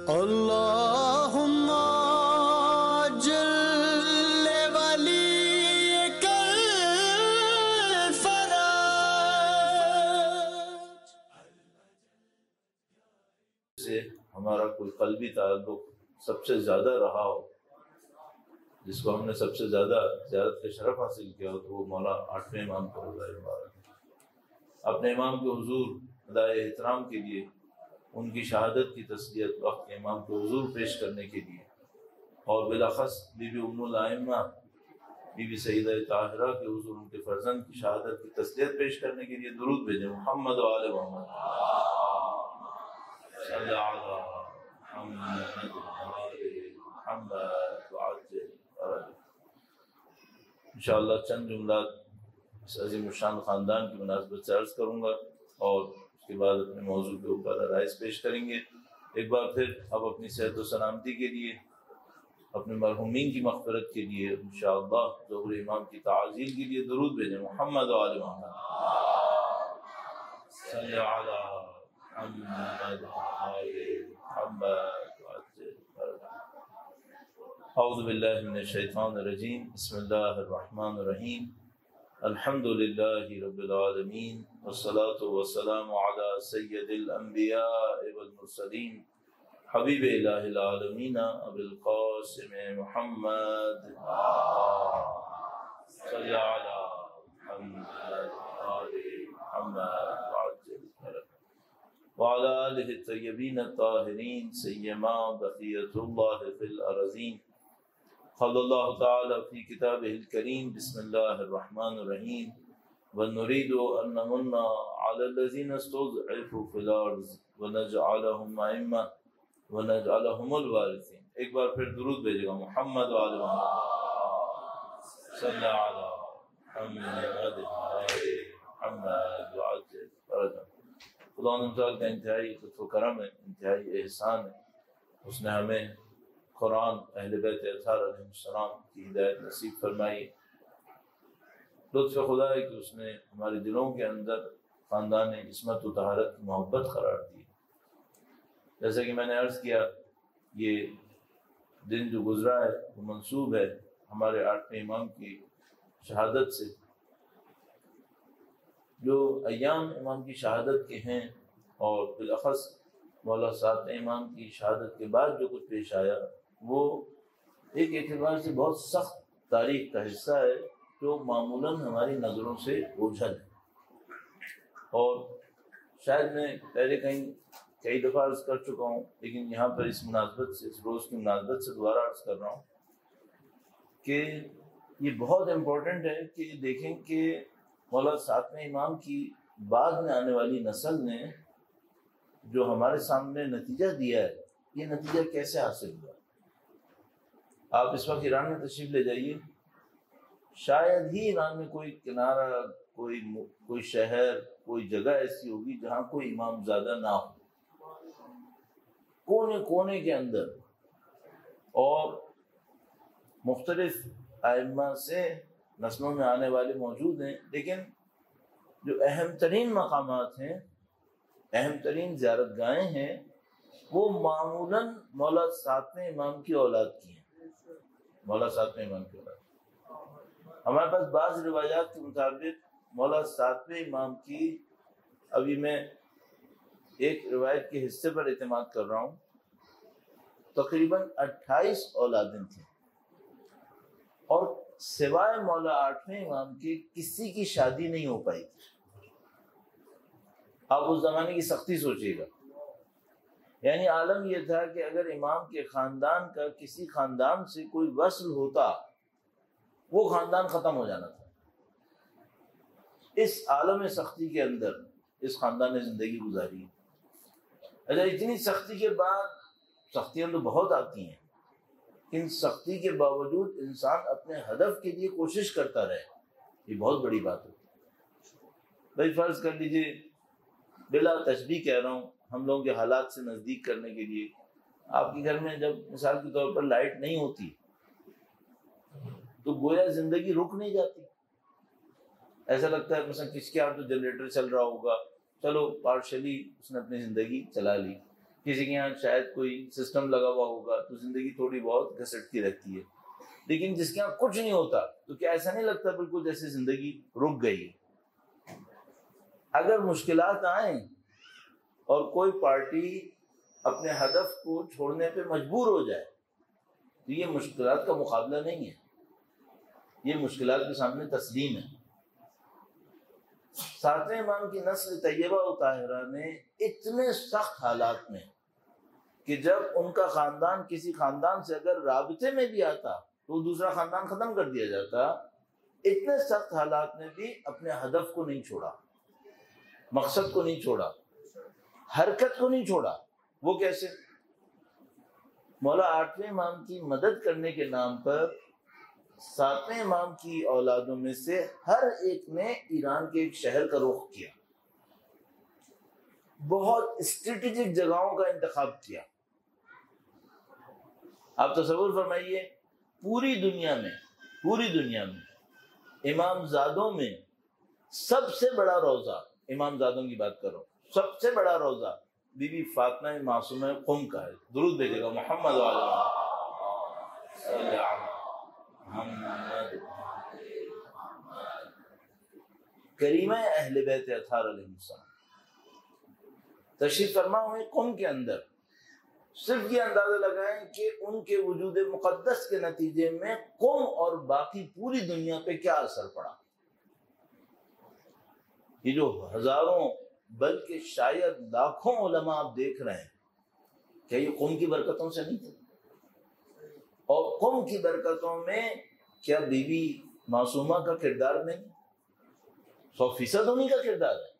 اللہم جل ولی کل فرج سے ہمارا کوئی قلبی تعلق سب سے زیادہ رہا ہو، جس کو ہم نے سب سے زیادہ زیارت کا شرف حاصل کیا ہو، تو وہ مولا آٹھویں امام کا روضہ مبارک ہے۔ اپنے امام کے حضور ادائے احترام کے لیے، ان کی شہادت کی تسلیت وقت کے امام کے حضور پیش کرنے کے لیے، اور بالاخص بی بی ام الائمہ بی بی سیدہ طاہرہ کے حضور ان کے فرزند کی شہادت کی تسلیت پیش کرنے کے لیے درود بھیجیں۔ محمد و آل محمد صلی علی محمد محمد وعجل فرجہ۔ انشاءاللہ چند جملات اس عظیم الشان خاندان کی مناسبت سے عرض کروں گا، اور اس کے بعد اپنے موضوع کے اوپر آرائز پیش کریں گے۔ ایک بار پھر اب اپنی صحت و سلامتی کے لیے، اپنے مرحومین کی مغفرت کے لیے، انشاءاللہ ظہور امام کی تعظیم کے لیے درود بھیجیں۔ محمد و آل محمد صلی علی محمد وآل محمد وعجل فرجہ۔ اعوذ باللہ من الشیطان الرجیم، بسم اللہ الرحمن الرحیم، الحمد للہ رب العالمین، والصلاة والسلام علی سید الانبیاء والمرسلین، حبیب الہ العالمین ابی القاسم محمد صلی علی محمد وآل محمد وعجل فرجہ، وعلی آلہ الطیبین الطاہرین، سیما بقیۃ اللہ فی الارضین۔ قال اللہ تعالی فی کتابہ الکریم، بسم اللہ الرحمن الرحیم، وَنُرِيدُ أَن نَّمُنَّ عَلَى الَّذِينَ اسْتُضْعِفُوا فِي الْأَرْضِ وَنَجْعَلَهُمْ أَئِمَّةً وَنَجْعَلَهُمُ الْوَارِثِينَ۔ ایک بار پھر درود بھیجے گا۔ محمد وآل محمد صلی علی محمد وآل محمد وعجل فرجہ۔ خدا تعالیٰ کا انتہائی لطف و کرم ہے، انتہائی احسان ہے، اس نے ہمیں قرآن، اہل بیت اطہار علیہ السلام کی ہدایت نصیب فرمائی۔ لطف خدا ہے کہ اس نے ہمارے دلوں کے اندر خاندان عصمت و طہارت کی محبت قرار دی۔ جیسا کہ میں نے عرض کیا، یہ دن جو گزرا ہے وہ منسوب ہے ہمارے آٹھویں امام کی شہادت سے۔ جو ایام امام کی شہادت کے ہیں، اور بالاخص مولا ساتویں امام کی شہادت کے بعد جو کچھ پیش آیا، وہ ایک اعتبار سے بہت سخت تاریخ کا حصہ ہے، جو معمولاً ہماری نظروں سے اوجھل ہے۔ اور شاید میں پہلے کئی دفعہ عرض کر چکا ہوں، لیکن یہاں پر اس مناسبت سے، اس روز کی مناسبت سے دوبارہ عرض کر رہا ہوں کہ یہ بہت امپورٹنٹ ہے کہ دیکھیں کہ مولا ساتویں امام کی بعد میں آنے والی نسل نے جو ہمارے سامنے نتیجہ دیا ہے، یہ نتیجہ کیسے حاصل ہوا۔ آپ اس وقت ایران میں تشریف لے جائیے، شاید ہی ایران میں کوئی کنارہ، کوئی شہر، کوئی جگہ ایسی ہوگی جہاں کوئی امام زادہ نہ ہو۔ کونے کونے کے اندر اور مختلف ائمہ سے نسلوں میں آنے والے موجود ہیں، لیکن جو اہم ترین مقامات ہیں، اہم ترین زیارت گاہیں ہیں، وہ معمولاً مولا ساتویں امام کی اولاد کی ہیں۔ مولا ساتویں امام کی اولاد۔ ہمارے پاس بعض روایات کے مطابق مولا ساتویں امام کی، ابھی میں ایک روایت کے حصے پر اعتماد کر رہا ہوں، تقریباً 28 اولادیں تھیں، اور سوائے مولا آٹھویں امام کے کسی کی شادی نہیں ہو پائی تھی۔ آپ اس زمانے کی سختی سوچیے گا، یعنی عالم یہ تھا کہ اگر امام کے خاندان کا کسی خاندان سے کوئی وصل ہوتا، وہ خاندان ختم ہو جانا تھا۔ اس عالم سختی کے اندر اس خاندان نے زندگی گزاری۔ اچھا، اتنی سختی کے بعد، سختیاں تو بہت آتی ہیں، ان سختی کے باوجود انسان اپنے ہدف کے لیے کوشش کرتا رہے، یہ بہت بڑی بات ہے۔ بھائی فرض کر لیجئے، بلا تشبیہ کہہ رہا ہوں، ہم لوگوں کے حالات سے نزدیک کرنے کے لیے، آپ کے گھر میں جب مثال کے طور پر لائٹ نہیں ہوتی تو گویا زندگی رک نہیں جاتی۔ ایسا لگتا ہے مثلا کس کے یہاں تو جنریٹر چل رہا ہوگا، چلو پارشلی اس نے اپنی زندگی چلا لی۔ کسی کے یہاں شاید کوئی سسٹم لگا ہوا ہوگا تو زندگی تھوڑی بہت گھسٹتی رہتی ہے، لیکن جس کے یہاں کچھ نہیں ہوتا تو کیا ایسا نہیں لگتا بالکل جیسے زندگی رک گئی ہے؟ اگر مشکلات آئیں اور کوئی پارٹی اپنے ہدف کو چھوڑنے پہ مجبور ہو جائے تو یہ مشکلات کا مقابلہ نہیں ہے، یہ مشکلات کے سامنے تسلیم ہے۔ ساتویں امام کی نسل طیبہ و طاہرہ نے اتنے سخت حالات میں کہ جب ان کا خاندان کسی خاندان سے اگر رابطے میں بھی آتا تو دوسرا خاندان ختم کر دیا جاتا، اتنے سخت حالات میں بھی اپنے ہدف کو نہیں چھوڑا، مقصد کو نہیں چھوڑا، حرکت کو نہیں چھوڑا۔ وہ کیسے؟ مولا آٹھویں امام کی مدد کرنے کے نام پر ساتویں امام کی اولادوں میں سے ہر ایک نے ایران کے ایک شہر کا رخ کیا، بہت اسٹریٹجک جگہوں کا انتخاب کیا۔ آپ تصور فرمائیے پوری دنیا میں امام زادوں میں سب سے بڑا روضہ، امام زادوں کی بات کرو، سب سے بڑا روضہ بی بی فاطمہ معصومہ قم کا ہے۔ درود بھیجے گا محمد صلی محمد کریمہ اہل بیت اطہار علیہ السلام تشریف فرما ہوئے قم کے اندر۔ صرف یہ اندازہ لگائیں کہ ان کے وجود مقدس کے نتیجے میں قوم اور باقی پوری دنیا پہ کیا اثر پڑا۔ یہ جو ہزاروں بلکہ شاید لاکھوں علماء آپ دیکھ رہے ہیں، کیا یہ قوم کی برکتوں سے نہیں تھے؟ اور قوم کی برکتوں میں کیا بی بی معصومہ کا کردار نہیں؟ 100% انہی کا کردار ہے۔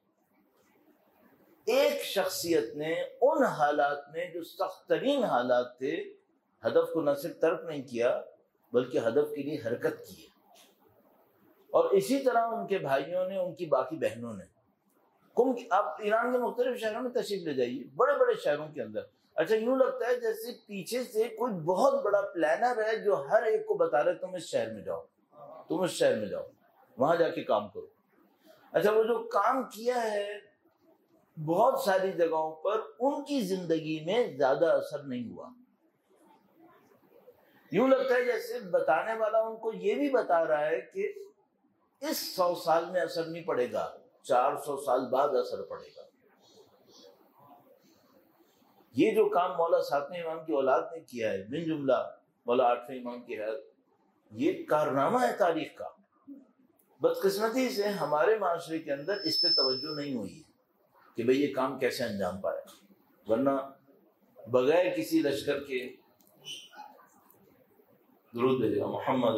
ایک شخصیت نے ان حالات میں جو سخت ترین حالات تھے، ہدف کو نہ صرف ترک نہیں کیا بلکہ ہدف کے لیے حرکت کی ہے۔ اور اسی طرح ان کے بھائیوں نے، ان کی باقی بہنوں نے آپ ایران کے مختلف شہروں میں تشریف لے جائیے، بڑے بڑے شہروں کے اندر، اچھا یوں لگتا ہے جیسے پیچھے سے کوئی بہت بڑا پلانر ہے جو ہر ایک کو بتا رہے تم اس شہر میں جاؤ، تم اس شہر میں جاؤ، وہاں جا کے کام کرو۔ اچھا وہ جو کام کیا ہے بہت ساری جگہوں پر ان کی زندگی میں زیادہ اثر نہیں ہوا۔ یوں لگتا ہے جیسے بتانے والا ان کو یہ بھی بتا رہا ہے کہ اس 100 سال میں اثر نہیں پڑے گا، 400 سال بعد اثر پڑے گا۔ یہ جو کام مولا ساتویں امام کی اولاد نے کیا ہے، بن جملہ مولا آٹھویں امام کی حیات، یہ کارنامہ ہے تاریخ کا۔ بدقسمتی سے ہمارے معاشرے کے اندر اس پہ توجہ نہیں ہوئی ہے کہ بھئی یہ کام کیسے انجام پایا، ورنہ بغیر کسی لشکر کے درود بھیجے گا محمد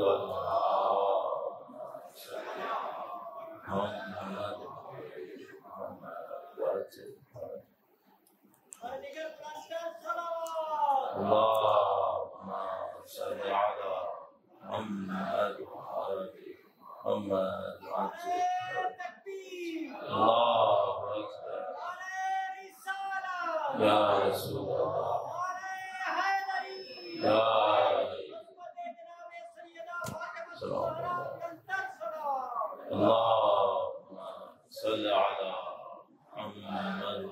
یا رسول اللہ یا اللہم صلی علی محمد۔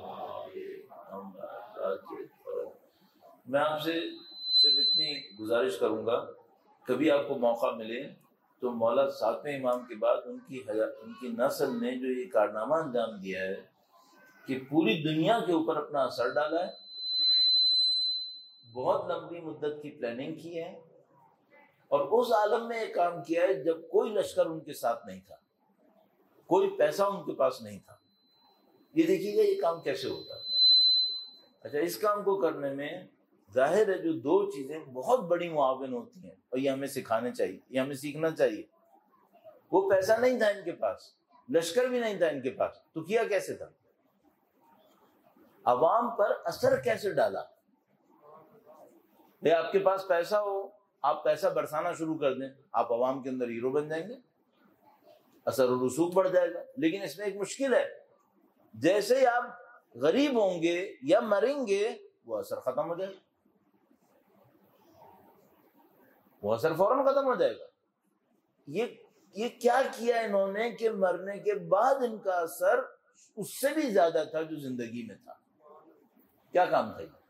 میں آپ سے صرف اتنی گزارش کروں گا، کبھی آپ کو موقع ملے تو مولا ساتویں امام کے بعد ان کی نسل نے جو یہ کارنامہ انجام دیا ہے کہ پوری دنیا کے اوپر اپنا اثر ڈالا ہے، بہت لمبی مدت کی پلاننگ کی ہے، اور اس عالم میں یہ کام کیا ہے جب کوئی لشکر ان کے ساتھ نہیں تھا، کوئی پیسہ ان کے پاس نہیں تھا۔ یہ دیکھیے گا یہ کام کیسے ہوتا ہے۔ اچھا اس کام کو کرنے میں ظاہر ہے جو دو چیزیں بہت بڑی معاون ہوتی ہیں، اور یہ ہمیں سکھانے چاہیے، یہ ہمیں سیکھنا چاہیے۔ وہ پیسہ نہیں تھا ان کے پاس، لشکر بھی نہیں تھا ان کے پاس، تو کیا کیسے تھا؟ عوام پر اثر کیسے ڈالا؟ بھئی آپ کے پاس پیسہ ہو، آپ پیسہ برسانا شروع کر دیں، آپ عوام کے اندر ہیرو بن جائیں گے، اثر و رسوخ بڑھ جائے گا۔ لیکن اس میں ایک مشکل ہے، جیسے ہی آپ غریب ہوں گے یا مریں گے وہ اثر ختم ہو جائے گا، وہ اثر فوراً ختم ہو جائے گا۔ یہ کیا کیا انہوں نے کہ مرنے کے بعد ان کا اثر اس سے بھی زیادہ تھا جو زندگی میں تھا۔ کیا کام تھا یہ؟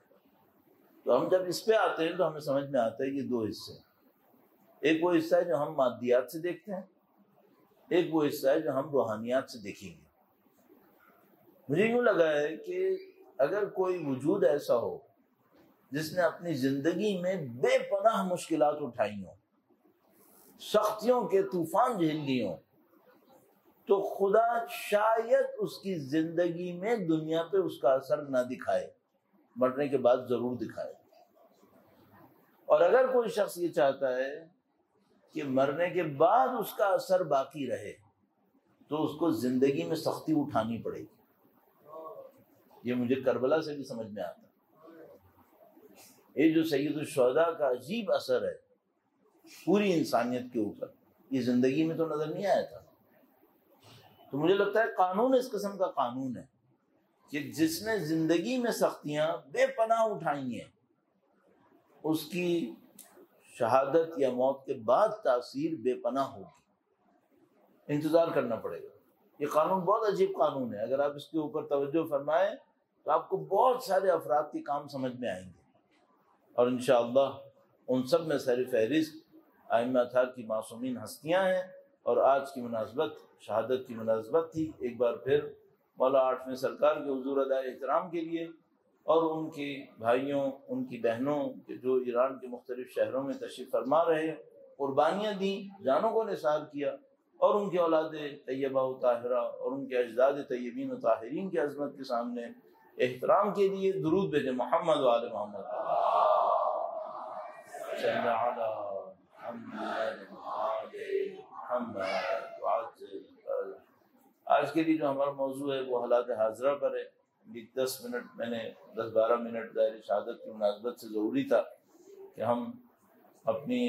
تو ہم جب اس پہ آتے ہیں تو ہمیں سمجھ میں آتا ہے کہ دو حصے ہیں. ایک وہ حصہ ہے جو ہم مادیات سے دیکھتے ہیں، ایک وہ حصہ ہے جو ہم روحانیات سے دیکھیں گے. مجھے یوں لگا ہے کہ اگر کوئی وجود ایسا ہو جس نے اپنی زندگی میں بے پناہ مشکلات اٹھائی ہوں، سختیوں کے طوفان جھیل لیے ہوں، تو خدا شاید اس کی زندگی میں دنیا پہ اس کا اثر نہ دکھائے، مرنے کے بعد ضرور دکھائے. اور اگر کوئی شخص یہ چاہتا ہے کہ مرنے کے بعد اس کا اثر باقی رہے تو اس کو زندگی میں سختی اٹھانی پڑے گی. یہ مجھے کربلا سے بھی سمجھ میں آتا. یہ جو سید الشہداء کا عجیب اثر ہے پوری انسانیت کے اوپر، یہ زندگی میں تو نظر نہیں آیا تھا. تو مجھے لگتا ہے قانون اس قسم کا قانون ہے کہ جس نے زندگی میں سختیاں بے پناہ اٹھائی ہیں اس کی شہادت یا موت کے بعد تاثیر بے پناہ ہوگی. انتظار کرنا پڑے گا. یہ قانون بہت عجیب قانون ہے. اگر آپ اس کے اوپر توجہ فرمائیں تو آپ کو بہت سارے افراد کے کام سمجھ میں آئیں گے، اور انشاءاللہ ان سب میں سر فہرست ائمہ اطہار کی معصومین ہستیاں ہیں. اور آج کی مناسبت شہادت کی مناسبت تھی. ایک بار پھر مولا آٹھویں سرکار کے حضور ادائے احترام کے لیے اور ان کے بھائیوں، ان کی بہنوں جو ایران کے مختلف شہروں میں تشریف فرما رہے، قربانیاں دیں، جانوں کو نثار کیا، اور ان کی اولاد طیبہ و طاہرہ اور ان کے اجداد طیبین و طاہرین کی عظمت کے سامنے احترام کے لیے درود بھیجیں. محمد و آل محمد صلی علی محمد. آج کے لیے جو ہمارا موضوع ہے وہ حالات حاضرہ پر ہے. 10 منٹ میں نے 10-12 منٹ ظاہر شہادت کی مناسبت سے ضروری تھا کہ ہم اپنی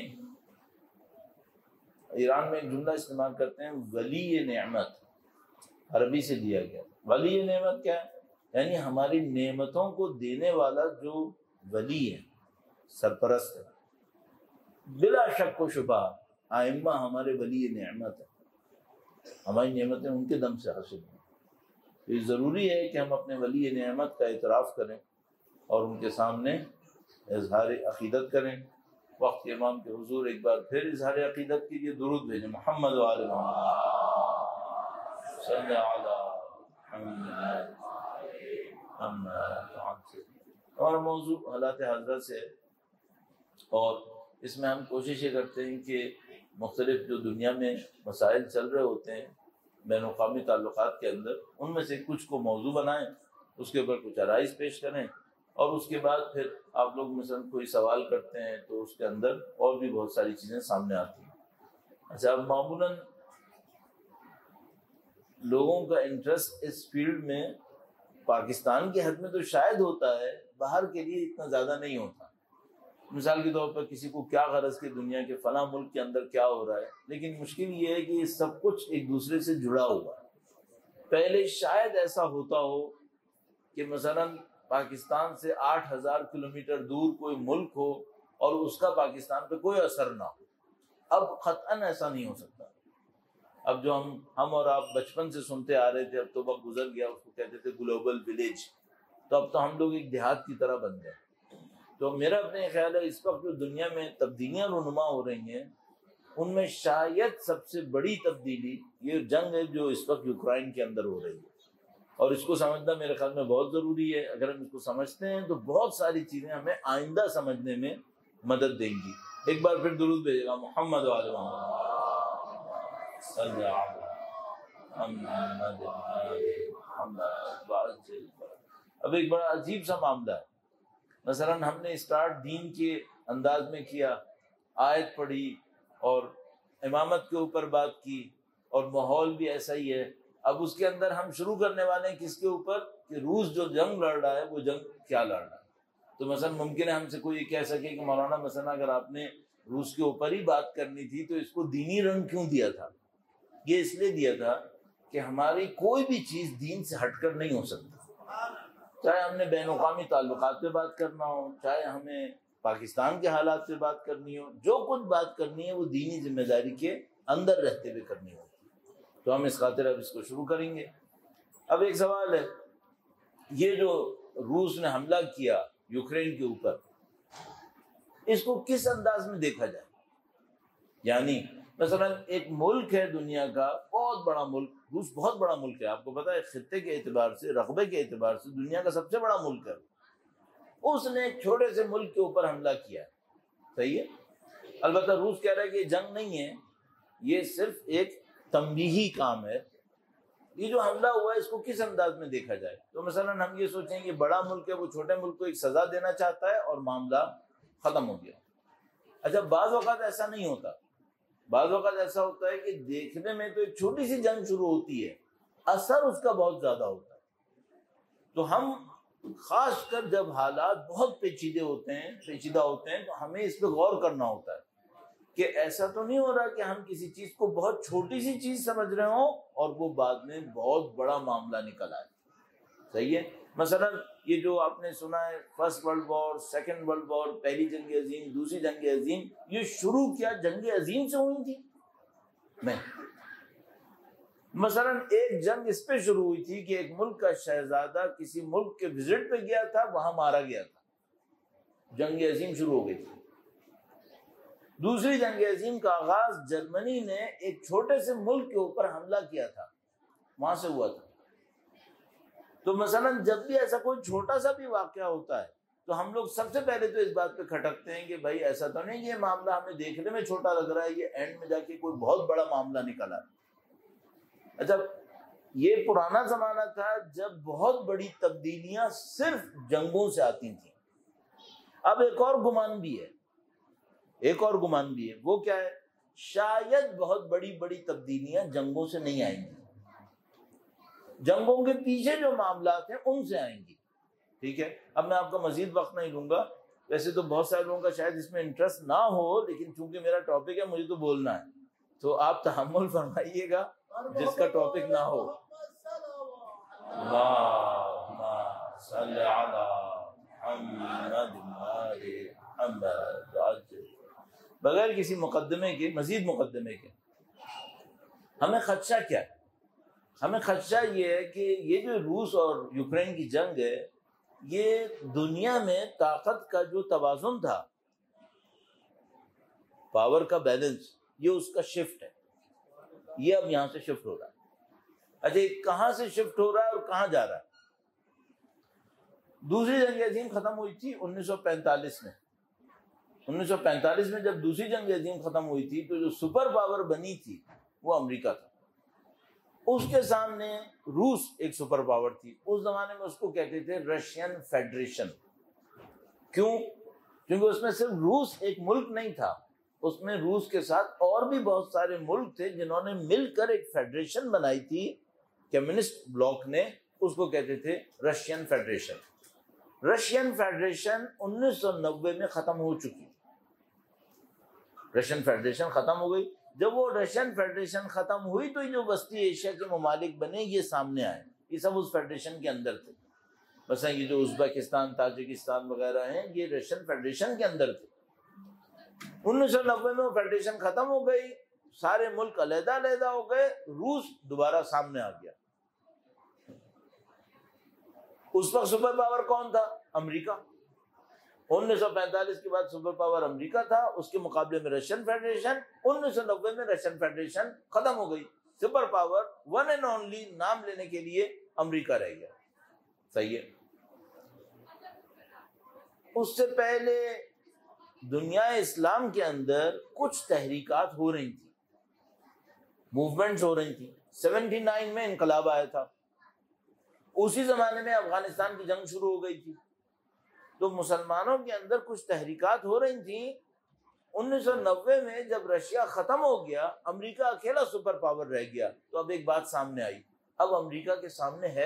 ایران میں ایک جملہ استعمال کرتے ہیں ولی نعمت، عربی سے دیا گیا. ولی نعمت کیا ہے؟ یعنی ہماری نعمتوں کو دینے والا جو ولی ہے، سرپرست ہے. بلا شک و شبہ ائمہ ہمارے ولی نعمت ہے. ہماری نعمتیں ان کے دم سے حاصل ہیں. تو یہ ضروری ہے کہ ہم اپنے ولی نعمت کا اعتراف کریں اور ان کے سامنے اظہار عقیدت کریں. وقت کے امام کے حضور ایک بار پھر اظہار عقیدت کے لیے درود بھیجیں. محمد و آل محمد صلی علی محمد. ہمارا موضوع حالات حاضرہ سے ہے، اور اس میں ہم کوشش یہ کرتے ہیں کہ مختلف جو دنیا میں مسائل چل رہے ہوتے ہیں بین الاقوامی تعلقات کے اندر، ان میں سے کچھ کو موضوع بنائیں، اس کے اوپر کچھ عرائض پیش کریں، اور اس کے بعد پھر آپ لوگ مثلا کوئی سوال کرتے ہیں تو اس کے اندر اور بھی بہت ساری چیزیں سامنے آتی ہیں. اچھا، اب معمولاً لوگوں کا انٹرسٹ اس فیلڈ میں پاکستان کی حد میں تو شاید ہوتا ہے، باہر کے لیے اتنا زیادہ نہیں ہوتا. مثال کے طور پر کسی کو کیا غرض کہ دنیا کے فلاں ملک کے اندر کیا ہو رہا ہے، لیکن مشکل یہ ہے کہ یہ سب کچھ ایک دوسرے سے جڑا ہوا ہے. پہلے شاید ایسا ہوتا ہو کہ مثلاً پاکستان سے 8,000 کلومیٹر دور کوئی ملک ہو اور اس کا پاکستان پہ کوئی اثر نہ ہو. اب قطعاً ایسا نہیں ہو سکتا. اب جو ہم اور آپ بچپن سے سنتے آ رہے تھے، اب تو وقت گزر گیا، اس کو کہتے تھے گلوبل ولیج، تو اب تو ہم لوگ ایک دیہات کی طرح بن گئے. تو میرا اپنے خیال ہے اس وقت جو دنیا میں تبدیلیاں رونما ہو رہی ہیں، ان میں شاید سب سے بڑی تبدیلی یہ جنگ ہے جو اس وقت یوکرائن کے اندر ہو رہی ہے. اور اس کو سمجھنا میرے خیال میں بہت ضروری ہے. اگر ہم اس کو سمجھتے ہیں تو بہت ساری چیزیں ہمیں آئندہ سمجھنے میں مدد دیں گی. ایک بار پھر درود بھیجے گا. محمد و آل محمد صلی محمد. اب ایک بڑا عجیب سا معاملہ ہے. مثلاً ہم نے اسٹارٹ دین کے انداز میں کیا، آیت پڑھی اور امامت کے اوپر بات کی، اور ماحول بھی ایسا ہی ہے. اب اس کے اندر ہم شروع کرنے والے ہیں کس کے اوپر کہ روس جو جنگ لڑ رہا ہے وہ جنگ کیا لڑ رہا ہے. تو مثلا ممکن ہے ہم سے کوئی یہ کہہ سکے کہ مولانا مثلا اگر آپ نے روس کے اوپر ہی بات کرنی تھی تو اس کو دینی رنگ کیوں دیا تھا؟ یہ اس لیے دیا تھا کہ ہماری کوئی بھی چیز دین سے ہٹ کر نہیں ہو سکتی. چاہے ہم نے بین الاقوامی تعلقات پہ بات کرنا ہو، چاہے ہمیں پاکستان کے حالات پہ بات کرنی ہو، جو کچھ بات کرنی ہے وہ دینی ذمہ داری کے اندر رہتے ہوئے کرنی ہوتی. تو ہم اس خاطر اب اس کو شروع کریں گے. اب ایک سوال ہے، یہ جو روس نے حملہ کیا یوکرین کے اوپر، اس کو کس انداز میں دیکھا جائے. یعنی مثلا ایک ملک ہے دنیا کا بہت بڑا ملک، روس بہت بڑا ملک ہے، آپ کو پتا ہے خطے کے اعتبار سے، رقبے کے اعتبار سے دنیا کا سب سے بڑا ملک ہے. اس نے ایک چھوٹے سے ملک کے اوپر حملہ کیا، صحیح ہے. البتہ روس کہہ رہا ہے کہ یہ جنگ نہیں ہے، یہ صرف ایک تنبیہی کام ہے. یہ جو حملہ ہوا ہے اس کو کس انداز میں دیکھا جائے؟ تو مثلا ہم یہ سوچیں کہ بڑا ملک ہے، وہ چھوٹے ملک کو ایک سزا دینا چاہتا ہے اور معاملہ ختم ہو گیا. اچھا، بعض اوقات ایسا نہیں ہوتا. بعض اوقات ایسا ہوتا ہے کہ دیکھنے میں تو ایک چھوٹی سی جنگ شروع ہوتی ہے، اثر اس کا بہت زیادہ ہوتا ہے. تو ہم خاص کر جب حالات بہت پیچیدہ ہوتے ہیں تو ہمیں اس پہ غور کرنا ہوتا ہے کہ ایسا تو نہیں ہو رہا کہ ہم کسی چیز کو بہت چھوٹی سی چیز سمجھ رہے ہوں اور وہ بعد میں بہت بڑا معاملہ نکل آئے. صحیح ہے. مثلا یہ جو آپ نے سنا ہے first world war, second world war, پہلی جنگ عظیم، دوسری جنگ عظیم، یہ شروع کیا جنگ عظیم سے ہوئی تھی؟ نہیں. مثلا ایک جنگ اس پہ شروع ہوئی تھی کہ ایک ملک کا شہزادہ کسی ملک کے وزٹ پہ گیا تھا، وہاں مارا گیا تھا، جنگ عظیم شروع ہو گئی تھی. دوسری جنگ عظیم کا آغاز جرمنی نے ایک چھوٹے سے ملک کے اوپر حملہ کیا تھا، وہاں سے ہوا تھا. تو مثلا جب بھی ایسا کوئی چھوٹا سا بھی واقعہ ہوتا ہے تو ہم لوگ سب سے پہلے تو اس بات پہ کھٹکتے ہیں کہ بھائی ایسا تو نہیں یہ معاملہ ہمیں دیکھنے میں چھوٹا لگ رہا ہے، یہ اینڈ میں جا کے کوئی بہت بڑا معاملہ نکلا. اچھا، یہ پرانا زمانہ تھا جب بہت بڑی تبدیلیاں صرف جنگوں سے آتی تھیں. اب ایک اور گمان بھی ہے، وہ کیا ہے؟ شاید بہت بڑی بڑی تبدیلیاں جنگوں سے نہیں آئیں گی، جنگوں کے پیچھے جو معاملات ہیں ان سے آئیں گی. ٹھیک ہے. اب میں آپ کا مزید وقت نہیں لوں گا، ویسے تو بہت سارے لوگوں کا شاید اس میں انٹرسٹ نہ ہو، لیکن چونکہ میرا ٹاپک ہے مجھے تو بولنا ہے، تو آپ تحمل فرمائیے گا جس کا ٹاپک نہ ہو. اللہم صلی علی محمد محمد. بغیر کسی مقدمے کے، مزید مقدمے کے، ہمیں خدشہ کیا ہے؟ ہمیں خدشہ یہ ہے کہ یہ جو روس اور یوکرین کی جنگ ہے، یہ دنیا میں طاقت کا جو توازن تھا، پاور کا بیلنس، یہ اس کا شفٹ ہے. یہ اب یہاں سے شفٹ ہو رہا ہے. اچھا، یہ کہاں سے شفٹ ہو رہا ہے اور کہاں جا رہا ہے؟ دوسری جنگ عظیم ختم ہوئی تھی 1945 میں. 1945 میں جب دوسری جنگ عظیم ختم ہوئی تھی تو جو سپر پاور بنی تھی وہ امریکہ تھا. اس کے سامنے روس ایک سپر پاور تھی. اس زمانے میں اس کو کہتے تھے رشین فیڈریشن. کیوں؟ کیونکہ اس میں صرف روس ایک ملک نہیں تھا، اس میں روس کے ساتھ اور بھی بہت سارے ملک تھے جنہوں نے مل کر ایک فیڈریشن بنائی تھی. کمیونسٹ بلاک نے اس کو کہتے تھے رشین فیڈریشن. رشین فیڈریشن 1990 میں ختم ہو چکی. رشین فیڈریشن ختم ہو گئی. جب وہ رشین فیڈریشن ختم ہوئی تو یہ جو وسطی ایشیا کے ممالک بنے یہ سامنے آئے، یہ سب اس فیڈریشن کے اندر تھے. مثلا یہ جو ازبکستان، تاجکستان وغیرہ ہیں، یہ رشین فیڈریشن کے اندر تھے. 1990 میں وہ فیڈریشن ختم ہو گئی، سارے ملک علیحدہ علیحدہ ہو گئے، روس دوبارہ سامنے آ گیا. اس وقت سپر پاور کون تھا؟ امریکہ. 1945 کے بعد سپر پاور امریکہ تھا، اس کے مقابلے میں رشین فیڈریشن. 1990 میں رشین فیڈریشن ختم ہو گئی، super power one and only نام لینے کے لیے امریکہ رہ گیا. صحیح ہے. اس سے پہلے دنیا اسلام کے اندر کچھ تحریکات ہو رہی تھیں، موومنٹس ہو رہی تھیں. 79 میں انقلاب آیا تھا. اسی زمانے میں افغانستان کی جنگ شروع ہو گئی تھی. تو مسلمانوں کے اندر کچھ تحریکات ہو رہی تھیں. 1990 میں جب رشیا ختم ہو گیا، امریکہ اکیلا سپر پاور رہ گیا. تو اب ایک بات سامنے آئی، اب امریکہ کے سامنے ہے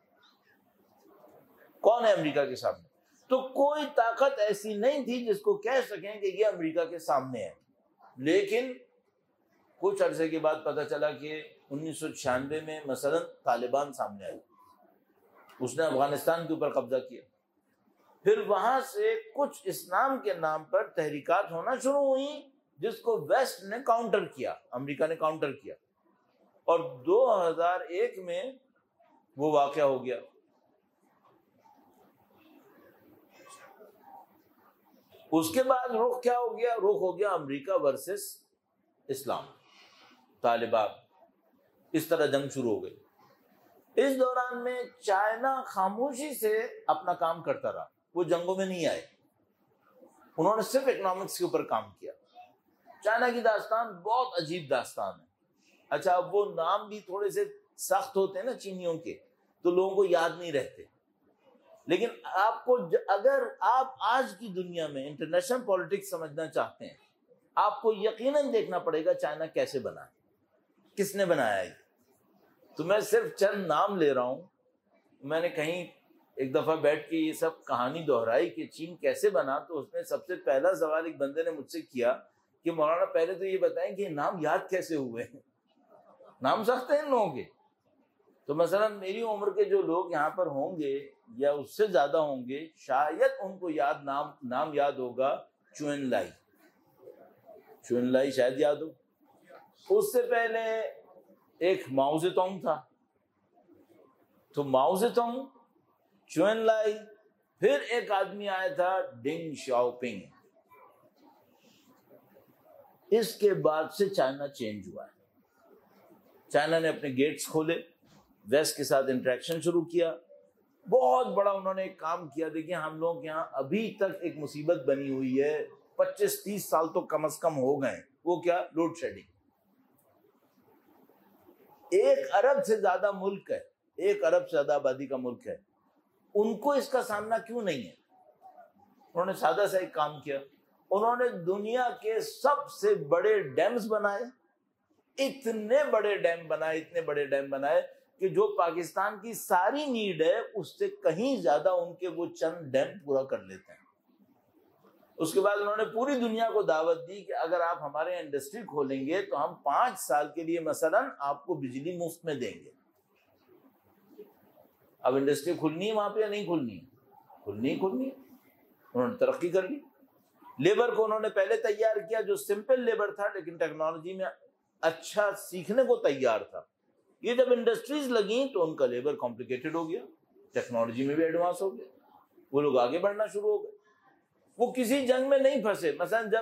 کون ہے امریکہ کے سامنے؟ تو کوئی طاقت ایسی نہیں تھی جس کو کہہ سکیں کہ یہ امریکہ کے سامنے ہے. لیکن کچھ عرصے کے بعد پتہ چلا کہ 1996 میں مثلا طالبان سامنے آئی، اس نے افغانستان کے اوپر قبضہ کیا. پھر وہاں سے کچھ اسلام کے نام پر تحریکات ہونا شروع ہوئیں جس کو ویسٹ نے کاؤنٹر کیا، امریکہ نے کاؤنٹر کیا. اور 2001 میں وہ واقعہ ہو گیا. اس کے بعد رخ کیا ہو گیا؟ رخ ہو گیا امریکہ ورسس اسلام، طالبان، اس طرح جنگ شروع ہو گئی۔ اس دوران میں چائنا خاموشی سے اپنا کام کرتا رہا، وہ جنگوں میں نہیں آئے، انہوں نے صرف اکنامکس کے اوپر کام کیا۔ چائنا کی داستان بہت عجیب داستان ہے۔ اچھا، اب وہ نام بھی تھوڑے سے سخت ہوتے ہیں نا چینیوں کے، تو لوگوں کو یاد نہیں رہتے، لیکن آپ کو اگر آپ آج کی دنیا میں انٹرنیشنل پالیٹکس سمجھنا چاہتے ہیں، آپ کو یقیناً دیکھنا پڑے گا چائنا کیسے بنا ہے، کس نے بنایا ہے۔ تو میں صرف چند نام لے رہا ہوں۔ میں نے کہیں ایک دفعہ بیٹھ کے یہ سب کہانی دہرائی کہ چین کیسے بنا، تو اس میں سب سے پہلا سوال ایک بندے نے مجھ سے کیا کہ مولانا پہلے تو یہ بتائیں کہ یہ نام یاد کیسے ہوئے ہیں، نام سخت ہیں ان لوگوں کے۔ تو مثلا میری عمر کے جو لوگ یہاں پر ہوں گے یا اس سے زیادہ ہوں گے، شاید ان کو نام یاد ہوگا چوئن لائی، چوئن لائی شاید یاد ہو۔ اس سے پہلے ایک ماؤ زیڈونگ تھا، تو ماؤ زیڈونگ، چوئن لائی، پھر ایک آدمی آیا تھا ڈنگ شاؤ پنگ۔ اس کے بعد سے چائنا چینج ہوا ہے۔ چائنا نے اپنے گیٹس کھولے، ویسٹ کے ساتھ انٹریکشن شروع کیا، بہت بڑا انہوں نے ایک کام کیا۔ دیکھیں ہم لوگ یہاں ابھی تک ایک مصیبت بنی ہوئی ہے، 25-30 سال تو کم از کم ہو گئے، وہ کیا؟ Load shedding. 1 ارب سے زیادہ ملک ہے، 1 ارب سے زیادہ آبادی کا ملک ہے، ان کو اس کا سامنا کیوں نہیں ہے؟ انہوں نے سادہ سا ایک کام کیا، انہوں نے دنیا کے سب سے بڑے ڈیمز بنائے، اتنے بڑے ڈیم بنائے کہ جو پاکستان کی ساری نیڈ ہے اس سے کہیں زیادہ ان کے وہ چند ڈیم پورا کر لیتے ہیں۔ اس کے بعد انہوں نے پوری دنیا کو دعوت دی کہ اگر آپ ہمارے یہاں انڈسٹری کھولیں گے تو ہم 5 سال کے لیے مثلا آپ کو بجلی مفت میں دیں گے۔ اب انڈسٹری کھلنی ہے وہاں پہ یا نہیں کھلنی ہے؟ کھلنی ہے۔ انہوں نے ترقی کر لی، لیبر کو انہوں نے پہلے تیار کیا جو سمپل لیبر تھا لیکن ٹیکنالوجی میں اچھا سیکھنے کو تیار تھا۔ یہ جب انڈسٹریز لگیں تو ان کا لیبر کمپلیکیٹڈ ہو گیا، ٹیکنالوجی میں بھی ایڈوانس ہو گیا، وہ لوگ آگے بڑھنا شروع ہو گئے، وہ کسی جنگ میں نہیں پھنسے۔ مثلا جب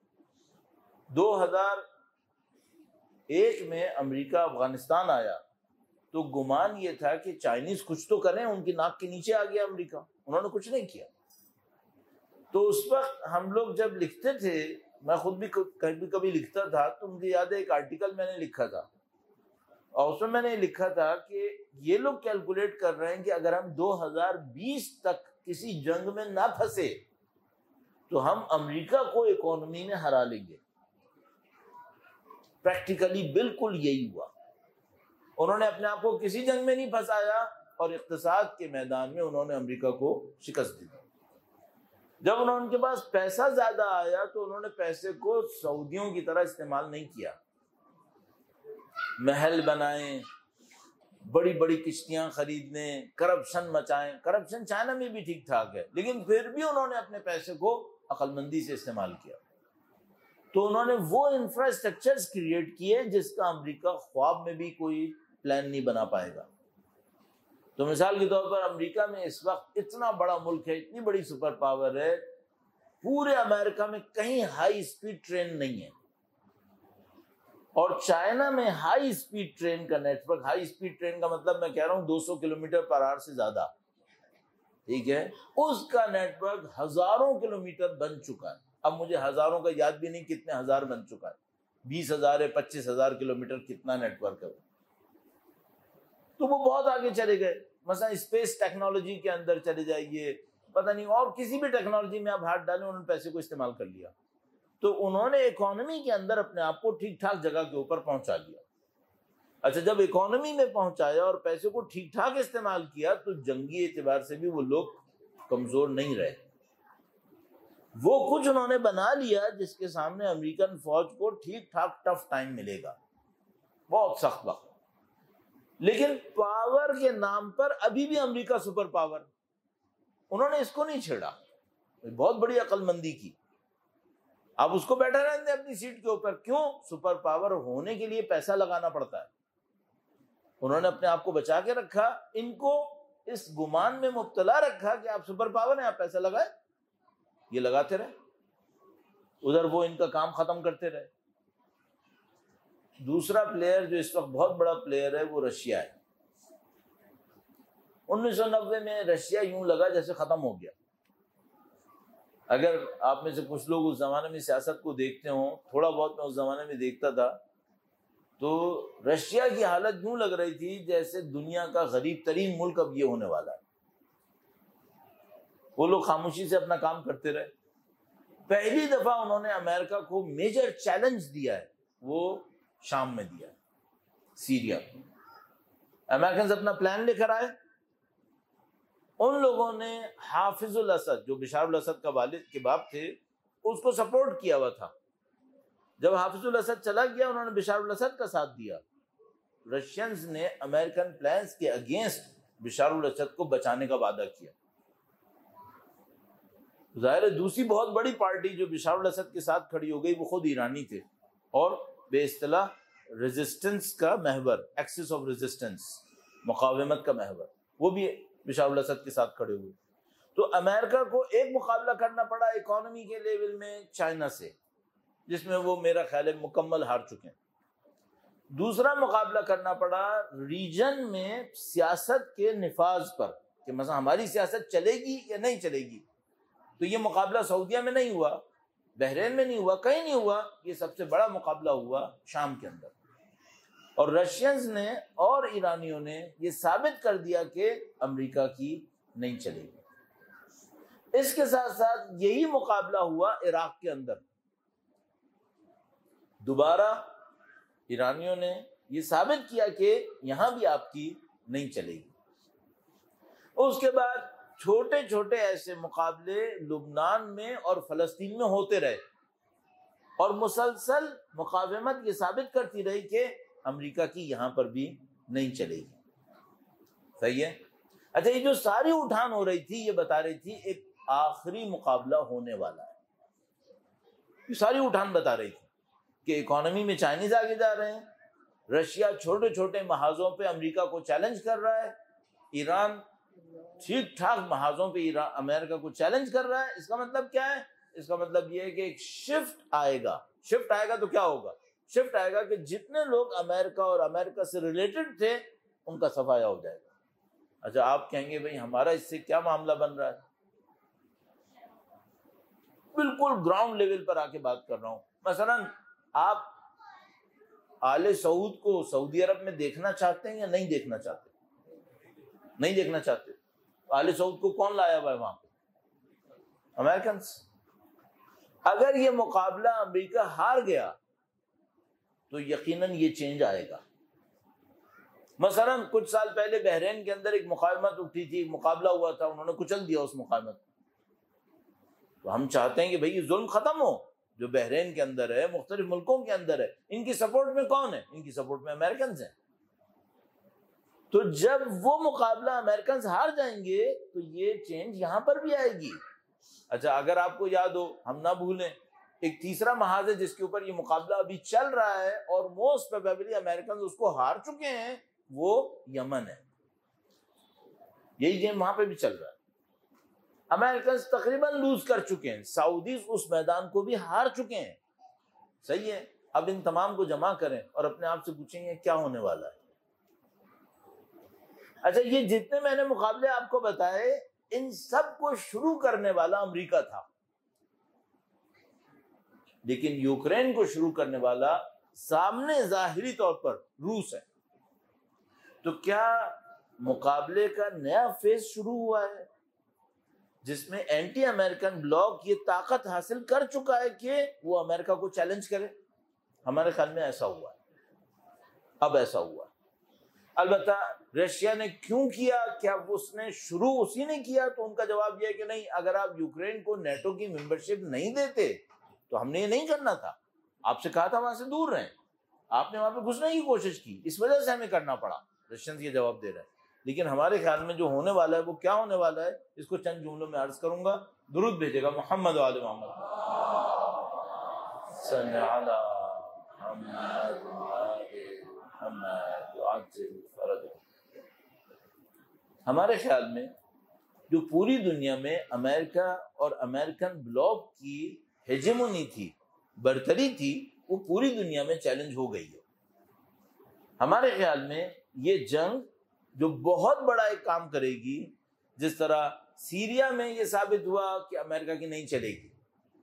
2001 میں امریکہ افغانستان آیا تو گمان یہ تھا کہ چائنیز کچھ تو کریں، ان کی ناک کے نیچے آ گیا امریکہ، انہوں نے کچھ نہیں کیا۔ تو اس وقت ہم لوگ جب لکھتے تھے، میں خود بھی کبھی لکھتا تھا، تو مجھے یاد ہے ایک آرٹیکل میں نے لکھا تھا، اور اس میں نے لکھا تھا کہ یہ لوگ کیلکولیٹ کر رہے ہیں کہ اگر ہم 2020 تک کسی جنگ میں نہ پھنسے تو ہم امریکہ کو اکانومی میں ہرا لیں گے۔ پریکٹیکلی بالکل یہی ہوا، انہوں نے اپنے آپ کو کسی جنگ میں نہیں پھنسایا اور اقتصاد کے میدان میں انہوں نے امریکہ کو شکست دی۔ جب ان کے پاس پیسہ زیادہ آیا تو انہوں نے پیسے کو سعودیوں کی طرح استعمال نہیں کیا، محل بنائیں، بڑی بڑی کشتیاں خریدنے، کرپشن مچائیں۔ کرپشن چائنا میں بھی ٹھیک ٹھاک ہے لیکن پھر بھی انہوں نے اپنے پیسے کو عقل مندی سے استعمال کیا، تو انہوں نے وہ انفراسٹرکچرز کریٹ کیے جس کا امریکہ خواب میں بھی کوئی پلان نہیں بنا پائے گا۔ تو مثال کے طور پر امریکہ میں اس وقت اتنا بڑا ملک ہے، اتنی بڑی سپر پاور ہے، پورے امریکہ میں کہیں ہائی اسپیڈ ٹرین نہیں ہے، اور چائنا میں ہائی اسپیڈ ٹرین کا network, high speed train کا مطلب میں کہہ رہا ہوں 200 کلومیٹر پر آور سے زیادہ، ٹھیک ہے، اس کا نیٹ ورک ہزاروں کلومیٹر بن چکا ہے۔ اب مجھے ہزاروں کا یاد بھی نہیں کتنے ہزار بن چکا ہے، 20,000 ہے، 25,000 کلومیٹر کتنا نیٹ ورک ہے، تو وہ بہت آگے چلے گئے۔ مثلا اسپیس ٹیکنالوجی کے اندر چلے جائیے، پتہ نہیں اور کسی بھی ٹیکنالوجی میں آپ ہاتھ ڈالیں، انہوں نے پیسے کو استعمال کر لیا، تو انہوں نے اکانومی کے اندر اپنے آپ کو ٹھیک ٹھاک جگہ کے اوپر پہنچا لیا۔ اچھا، جب اکانومی میں پہنچایا اور پیسے کو ٹھیک ٹھاک استعمال کیا تو جنگی اعتبار سے بھی وہ لوگ کمزور نہیں رہے، وہ کچھ انہوں نے بنا لیا جس کے سامنے امریکن فوج کو ٹھیک ٹھاک ٹف ٹائم ملے گا، بہت سخت وقت، لیکن پاور کے نام پر ابھی بھی امریکہ سپر پاور، انہوں نے اس کو نہیں چھیڑا، بہت بڑی عقل مندی کی۔ اب اس کو بیٹھا رہنے دیں اپنی سیٹ کے اوپر، کیوں؟ سپر پاور ہونے کے لیے پیسہ لگانا پڑتا ہے، انہوں نے اپنے آپ کو بچا کے رکھا، ان کو اس گمان میں مبتلا رکھا کہ آپ سپر پاور ہیں، آپ پیسہ لگائیں، یہ لگاتے رہے۔ ادھر وہ ان کا کام ختم کرتے رہے۔ دوسرا پلیئر جو اس وقت بہت بڑا پلیئر ہے وہ رشیا ہے۔ 1990 میں رشیا یوں لگا جیسے ختم ہو گیا۔ اگر آپ میں سے کچھ لوگ اس زمانے میں سیاست کو دیکھتے ہوں، تھوڑا بہت میں اس زمانے میں دیکھتا تھا، تو رشیا کی حالت یوں لگ رہی تھی جیسے دنیا کا غریب ترین ملک اب یہ ہونے والا ہے۔ وہ لوگ خاموشی سے اپنا کام کرتے رہے۔ پہلی دفعہ انہوں نے امریکہ کو میجر چیلنج دیا ہے، وہ شام میں دیا، سیریا۔ امریکنز اپنا پلان لے کر آئے، ان لوگوں نے حافظ الاسد جو بشار الاسد کا والد کے باپ تھے اس کو سپورٹ کیا ہوا تھا۔ جب حافظ الاسد چلا گیا انہوں نے بشار الاسد کا ساتھ دیا۔ رشینز نے امریکن پلانز کے اگینسٹ بشار الاسد کو بچانے کا وعدہ کیا۔ ظاہر ہے دوسری بہت بڑی پارٹی جو بشار الاسد کے ساتھ کھڑی ہو گئی وہ خود ایرانی تھے، اور بے اصطلاح ریزسٹنس کا محور، ایکسس آف ریزسٹنس، مقاومت کا محور، وہ بھی بشار الاسد کے ساتھ کھڑے ہوئے۔ تو امریکہ کو ایک مقابلہ کرنا پڑا اکانومی کے لیول میں چائنا سے، جس میں وہ میرا خیال ہے مکمل ہار چکے ہیں۔ دوسرا مقابلہ کرنا پڑا ریجن میں سیاست کے نفاذ پر، کہ مثلا ہماری سیاست چلے گی یا نہیں چلے گی۔ تو یہ مقابلہ سعودیہ میں نہیں ہوا، بحرین میں نہیں ہوا، کہیں نہیں ہوا، یہ سب سے بڑا مقابلہ ہوا شام کے اندر۔ اور رشینز نے اور ایرانیوں نے یہ ثابت کر دیا کہ امریکہ کی نہیں چلے گی۔ اس کے ساتھ ساتھ یہی مقابلہ ہوا عراق کے اندر۔ دوبارہ ایرانیوں نے یہ ثابت کیا کہ یہاں بھی آپ کی نہیں چلے گی۔ اس کے بعد چھوٹے چھوٹے ایسے مقابلے لبنان میں اور فلسطین میں ہوتے رہے، اور مسلسل مقاومت یہ ثابت کرتی رہی کہ امریکہ کی یہاں پر بھی نہیں چلے گی۔ صحیح ہے؟ اچھا، یہ جو ساری اٹھان ہو رہی تھی یہ بتا رہی تھی ایک آخری مقابلہ ہونے والا ہے۔ یہ ساری اٹھان بتا رہی تھی کہ اکانومی میں چائنیز آگے جا رہے ہیں، رشیا چھوٹے چھوٹے محاذوں پہ امریکہ کو چیلنج کر رہا ہے، ایران ٹھیک ٹھاک محاذوں پہ امریکہ کو چیلنج کر رہا ہے۔ اس کا مطلب کیا ہے؟ اس کا مطلب یہ ہے کہ ایک شفٹ آئے گا۔ شفٹ آئے گا تو کیا ہوگا؟ شفٹ آئے گا کہ جتنے لوگ امریکہ اور امریکہ سے ریلیٹڈ تھے ان کا صفایا ہو جائے گا۔ اچھا، آپ کہیں گے بھئی ہمارا اس سے کیا معاملہ بن رہا ہے؟ بالکل گراؤنڈ لیول پر آ کے بات کر رہا ہوں۔ مثلا آپ آل سعود کو سعودی عرب میں دیکھنا چاہتے ہیں یا نہیں دیکھنا چاہتے؟ نہیں دیکھنا چاہتے۔ آل سعود کو کون لایا ہوا ہے وہاں پہ؟ امریکنز۔ اگر یہ مقابلہ امریکہ ہار گیا تو یقیناً یہ چینج آئے گا۔ مثلا کچھ سال پہلے بحرین کے اندر ایک مقاومت اٹھی تھی، مقابلہ ہوا تھا، انہوں نے کچل دیا اس مقاومت کو۔ تو ہم چاہتے ہیں کہ بھئی یہ ظلم ختم ہو جو بحرین کے اندر ہے، مختلف ملکوں کے اندر ہے۔ ان کی سپورٹ میں کون ہے؟ ان کی سپورٹ میں امریکنز ہیں۔ تو جب وہ مقابلہ امریکنز ہار جائیں گے تو یہ چینج یہاں پر بھی آئے گی۔ اچھا، اگر آپ کو یاد ہو، ہم نہ بھولیں، ایک تیسرا محاذ ہے جس کے اوپر یہ مقابلہ ابھی چل رہا ہے اور موسٹ پروبیبلی امریکنز اس کو ہار چکے ہیں، وہ یمن ہے۔ یہی گیم وہاں پہ بھی چل رہا ہے۔ امریکنز تقریباً لوز کر چکے ہیں، سعودیز اس میدان کو بھی ہار چکے ہیں۔ صحیح ہے؟ اب ان تمام کو جمع کریں اور اپنے آپ سے پوچھیں گے کیا ہونے والا ہے۔ اچھا، یہ جتنے میں نے مقابلے آپ کو بتائے ان سب کو شروع کرنے والا امریکہ تھا، لیکن یوکرین کو شروع کرنے والا سامنے ظاہری طور پر روس ہے۔ تو کیا مقابلے کا نیا فیز شروع ہوا ہے جس میں اینٹی امریکن بلاک یہ طاقت حاصل کر چکا ہے کہ وہ امریکہ کو چیلنج کرے؟ ہمارے خیال میں ایسا ہوا ہے، اب ایسا ہوا ہے۔ البتہ رشیا نے کیوں کیا؟ کیا اس نے شروع اسی نے کیا؟ تو ان کا جواب یہ ہے کہ نہیں، اگر آپ یوکرین کو نیٹو کی ممبرشپ نہیں دیتے تو ہم نے یہ نہیں کرنا تھا، آپ سے کہا تھا وہاں سے دور رہیں، آپ نے وہاں پہ گھسنے کی کوشش کی، اس وجہ سے ہمیں کرنا پڑا۔ رشین یہ جواب دے رہے ہیں۔ لیکن ہمارے خیال میں جو ہونے والا ہے وہ کیا ہونے والا ہے، اس کو چند جملوں میں عرض کروں گا۔ درود بھیجے گا محمد و آل محمد۔ صلی علی محمد و آل محمد وعجل فرج۔ ہمارے خیال میں جو پوری دنیا میں امریکہ اور امریکن بلاک کی ہیجمونی تھی، برتری تھی، وہ پوری دنیا میں چیلنج ہو گئی ہے۔ ہمارے خیال میں یہ جنگ جو بہت بڑا ایک کام کرے گی، جس طرح سیریا میں یہ ثابت ہوا کہ امریکہ کی نہیں چلے گی،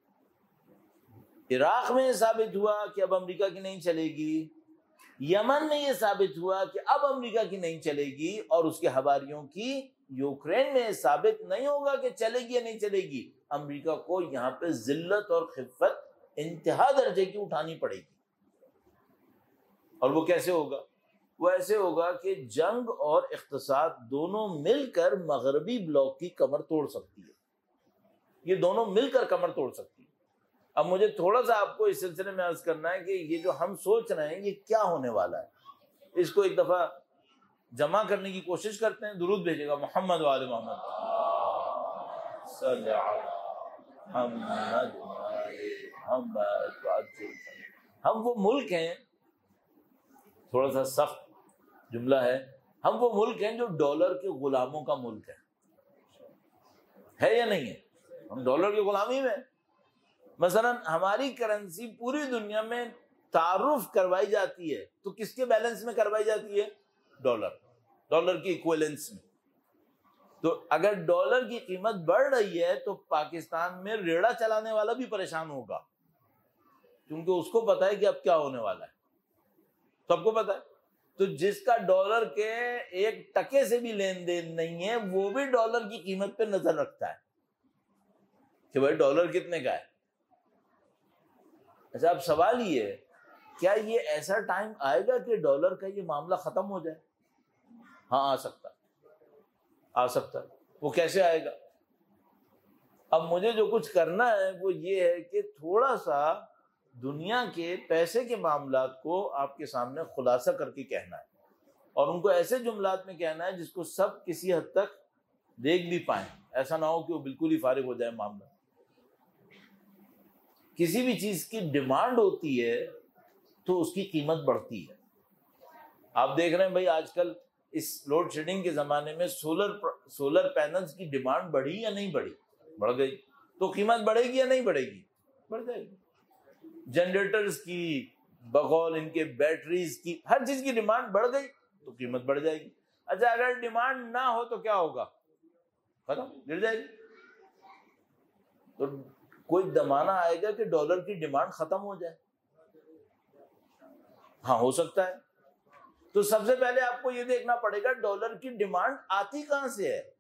عراق میں یہ ثابت ہوا کہ اب امریکہ کی نہیں چلے گی، یمن میں یہ ثابت ہوا کہ اب امریکہ کی نہیں چلے گی، اور اس کے حواریوں کی یوکرین میں یہ ثابت نہیں ہوگا کہ چلے گی یا نہیں چلے گی۔ امریکہ کو یہاں پہ ذلت اور خفت انتہا درجے کی اٹھانی پڑے گی۔ اور وہ کیسے ہوگا؟ وہ ایسے ہوگا کہ جنگ اور اقتصاد دونوں مل کر مغربی بلاک کی کمر توڑ سکتی ہے، یہ دونوں مل کر کمر توڑ سکتی ہے۔ اب مجھے تھوڑا سا آپ کو اس سلسلے میں عرض کرنا ہے کہ یہ جو ہم سوچ رہے ہیں یہ کیا ہونے والا ہے، اس کو ایک دفعہ جمع کرنے کی کوشش کرتے ہیں۔ درود بھیجے گا محمد وآل محمد صلی علی محمد محمد۔ ہم وہ ملک ہیں، تھوڑا سا سخت جملہ ہے، ہم وہ ملک ہیں جو ڈالر کے غلاموں کا ملک ہے یا نہیں ہے؟ ہم ڈالر کی غلامی میں۔ مثلا ہماری کرنسی پوری دنیا میں تعارف کروائی جاتی ہے تو کس کے بیلنس میں کروائی جاتی ہے؟ ڈالر کی ایکویلنس میں۔ تو اگر ڈالر کی قیمت بڑھ رہی ہے تو پاکستان میں ریڑا چلانے والا بھی پریشان ہوگا، کیونکہ اس کو پتا ہے کہ اب کیا ہونے والا ہے، سب کو پتا ہے۔ تو جس کا ڈالر کے ایک ٹکے سے بھی لین دین نہیں ہے، وہ بھی ڈالر کی قیمت پہ نظر رکھتا ہے کہ بھائی ڈالر کتنے کا ہے۔ اچھا، اب سوال یہ ہے، کیا یہ ایسا ٹائم آئے گا کہ ڈالر کا یہ معاملہ ختم ہو جائے؟ ہاں، آ سکتا ہے۔ وہ کیسے آئے گا؟ اب مجھے جو کچھ کرنا ہے وہ یہ ہے کہ تھوڑا سا دنیا کے پیسے کے معاملات کو آپ کے سامنے خلاصہ کر کے کہنا ہے، اور ان کو ایسے جملات میں کہنا ہے جس کو سب کسی حد تک دیکھ بھی پائیں، ایسا نہ ہو کہ وہ بالکل ہی فارغ ہو جائے معاملہ۔ کسی بھی چیز کی ڈیمانڈ ہوتی ہے تو اس کی قیمت بڑھتی ہے۔ آپ دیکھ رہے ہیں بھائی آج کل اس لوڈ شیڈنگ کے زمانے میں سولر پینلز کی ڈیمانڈ بڑھی یا نہیں بڑھی؟ بڑھ گئی، تو قیمت بڑھے گی یا نہیں بڑھے گی؟ بڑھ جائے گی۔ جنریٹرز کی بقول ان کے بیٹریز کی ہر چیز کی ڈیمانڈ بڑھ گئی تو قیمت بڑھ جائے گی۔ اچھا، اگر ڈیمانڈ نہ ہو تو کیا ہوگا؟ ختم، گر جائے گی۔ تو کوئی زمانہ آئے گا کہ ڈالر کی ڈیمانڈ ختم ہو جائے؟ ہاں، ہو سکتا ہے۔ تو سب سے پہلے آپ کو یہ دیکھنا پڑے گا ڈالر کی ڈیمانڈ آتی کہاں سے ہے،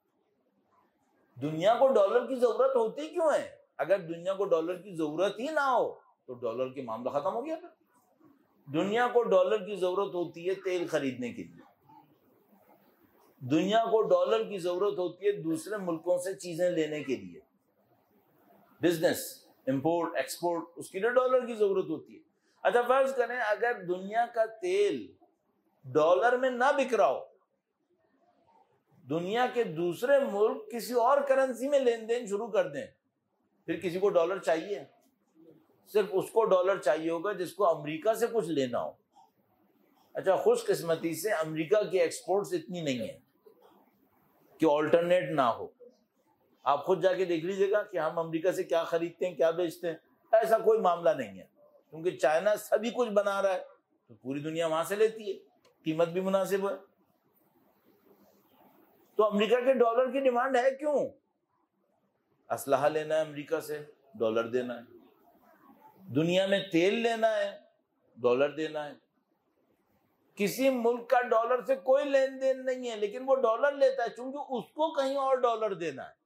دنیا کو ڈالر کی ضرورت ہوتی کیوں ہے؟ اگر دنیا کو ڈالر کی ضرورت ہی نہ ہو تو ڈالر کے معاملہ ختم ہو گیا۔ پھر دنیا کو ڈالر کی ضرورت ہوتی ہے تیل خریدنے کے لیے، دنیا کو ڈالر کی ضرورت ہوتی ہے دوسرے ملکوں سے چیزیں لینے کے لیے، بزنس امپورٹ ایکسپورٹ، اس کے لیے ڈالر کی ضرورت ہوتی ہے۔ اچھا، فرض کریں اگر دنیا کا تیل ڈالر میں نہ بک رہا ہو، دنیا کے دوسرے ملک کسی اور کرنسی میں لین دین شروع کر دیں، پھر کسی کو ڈالر چاہیے؟ صرف اس کو ڈالر چاہیے ہوگا جس کو امریکہ سے کچھ لینا ہو۔ اچھا، خوش قسمتی سے امریکہ کی ایکسپورٹس اتنی نہیں ہیں کہ آلٹرنیٹ نہ ہو۔ آپ خود جا کے دیکھ لیجیے گا کہ ہم امریکہ سے کیا خریدتے ہیں، کیا بیچتے ہیں، ایسا کوئی معاملہ نہیں ہے، کیونکہ چائنا سبھی کچھ بنا رہا ہے تو پوری دنیا وہاں سے لیتی ہے، قیمت بھی مناسب ہے۔ تو امریکہ کے ڈالر کی ڈیمانڈ ہے کیوں؟ اسلحہ لینا ہے امریکہ سے، ڈالر دینا ہے، دنیا میں تیل لینا ہے، ڈالر دینا ہے۔ کسی ملک کا ڈالر سے کوئی لین دین نہیں ہے، لیکن وہ ڈالر لیتا ہے چونکہ اس کو کہیں اور ڈالر دینا ہے۔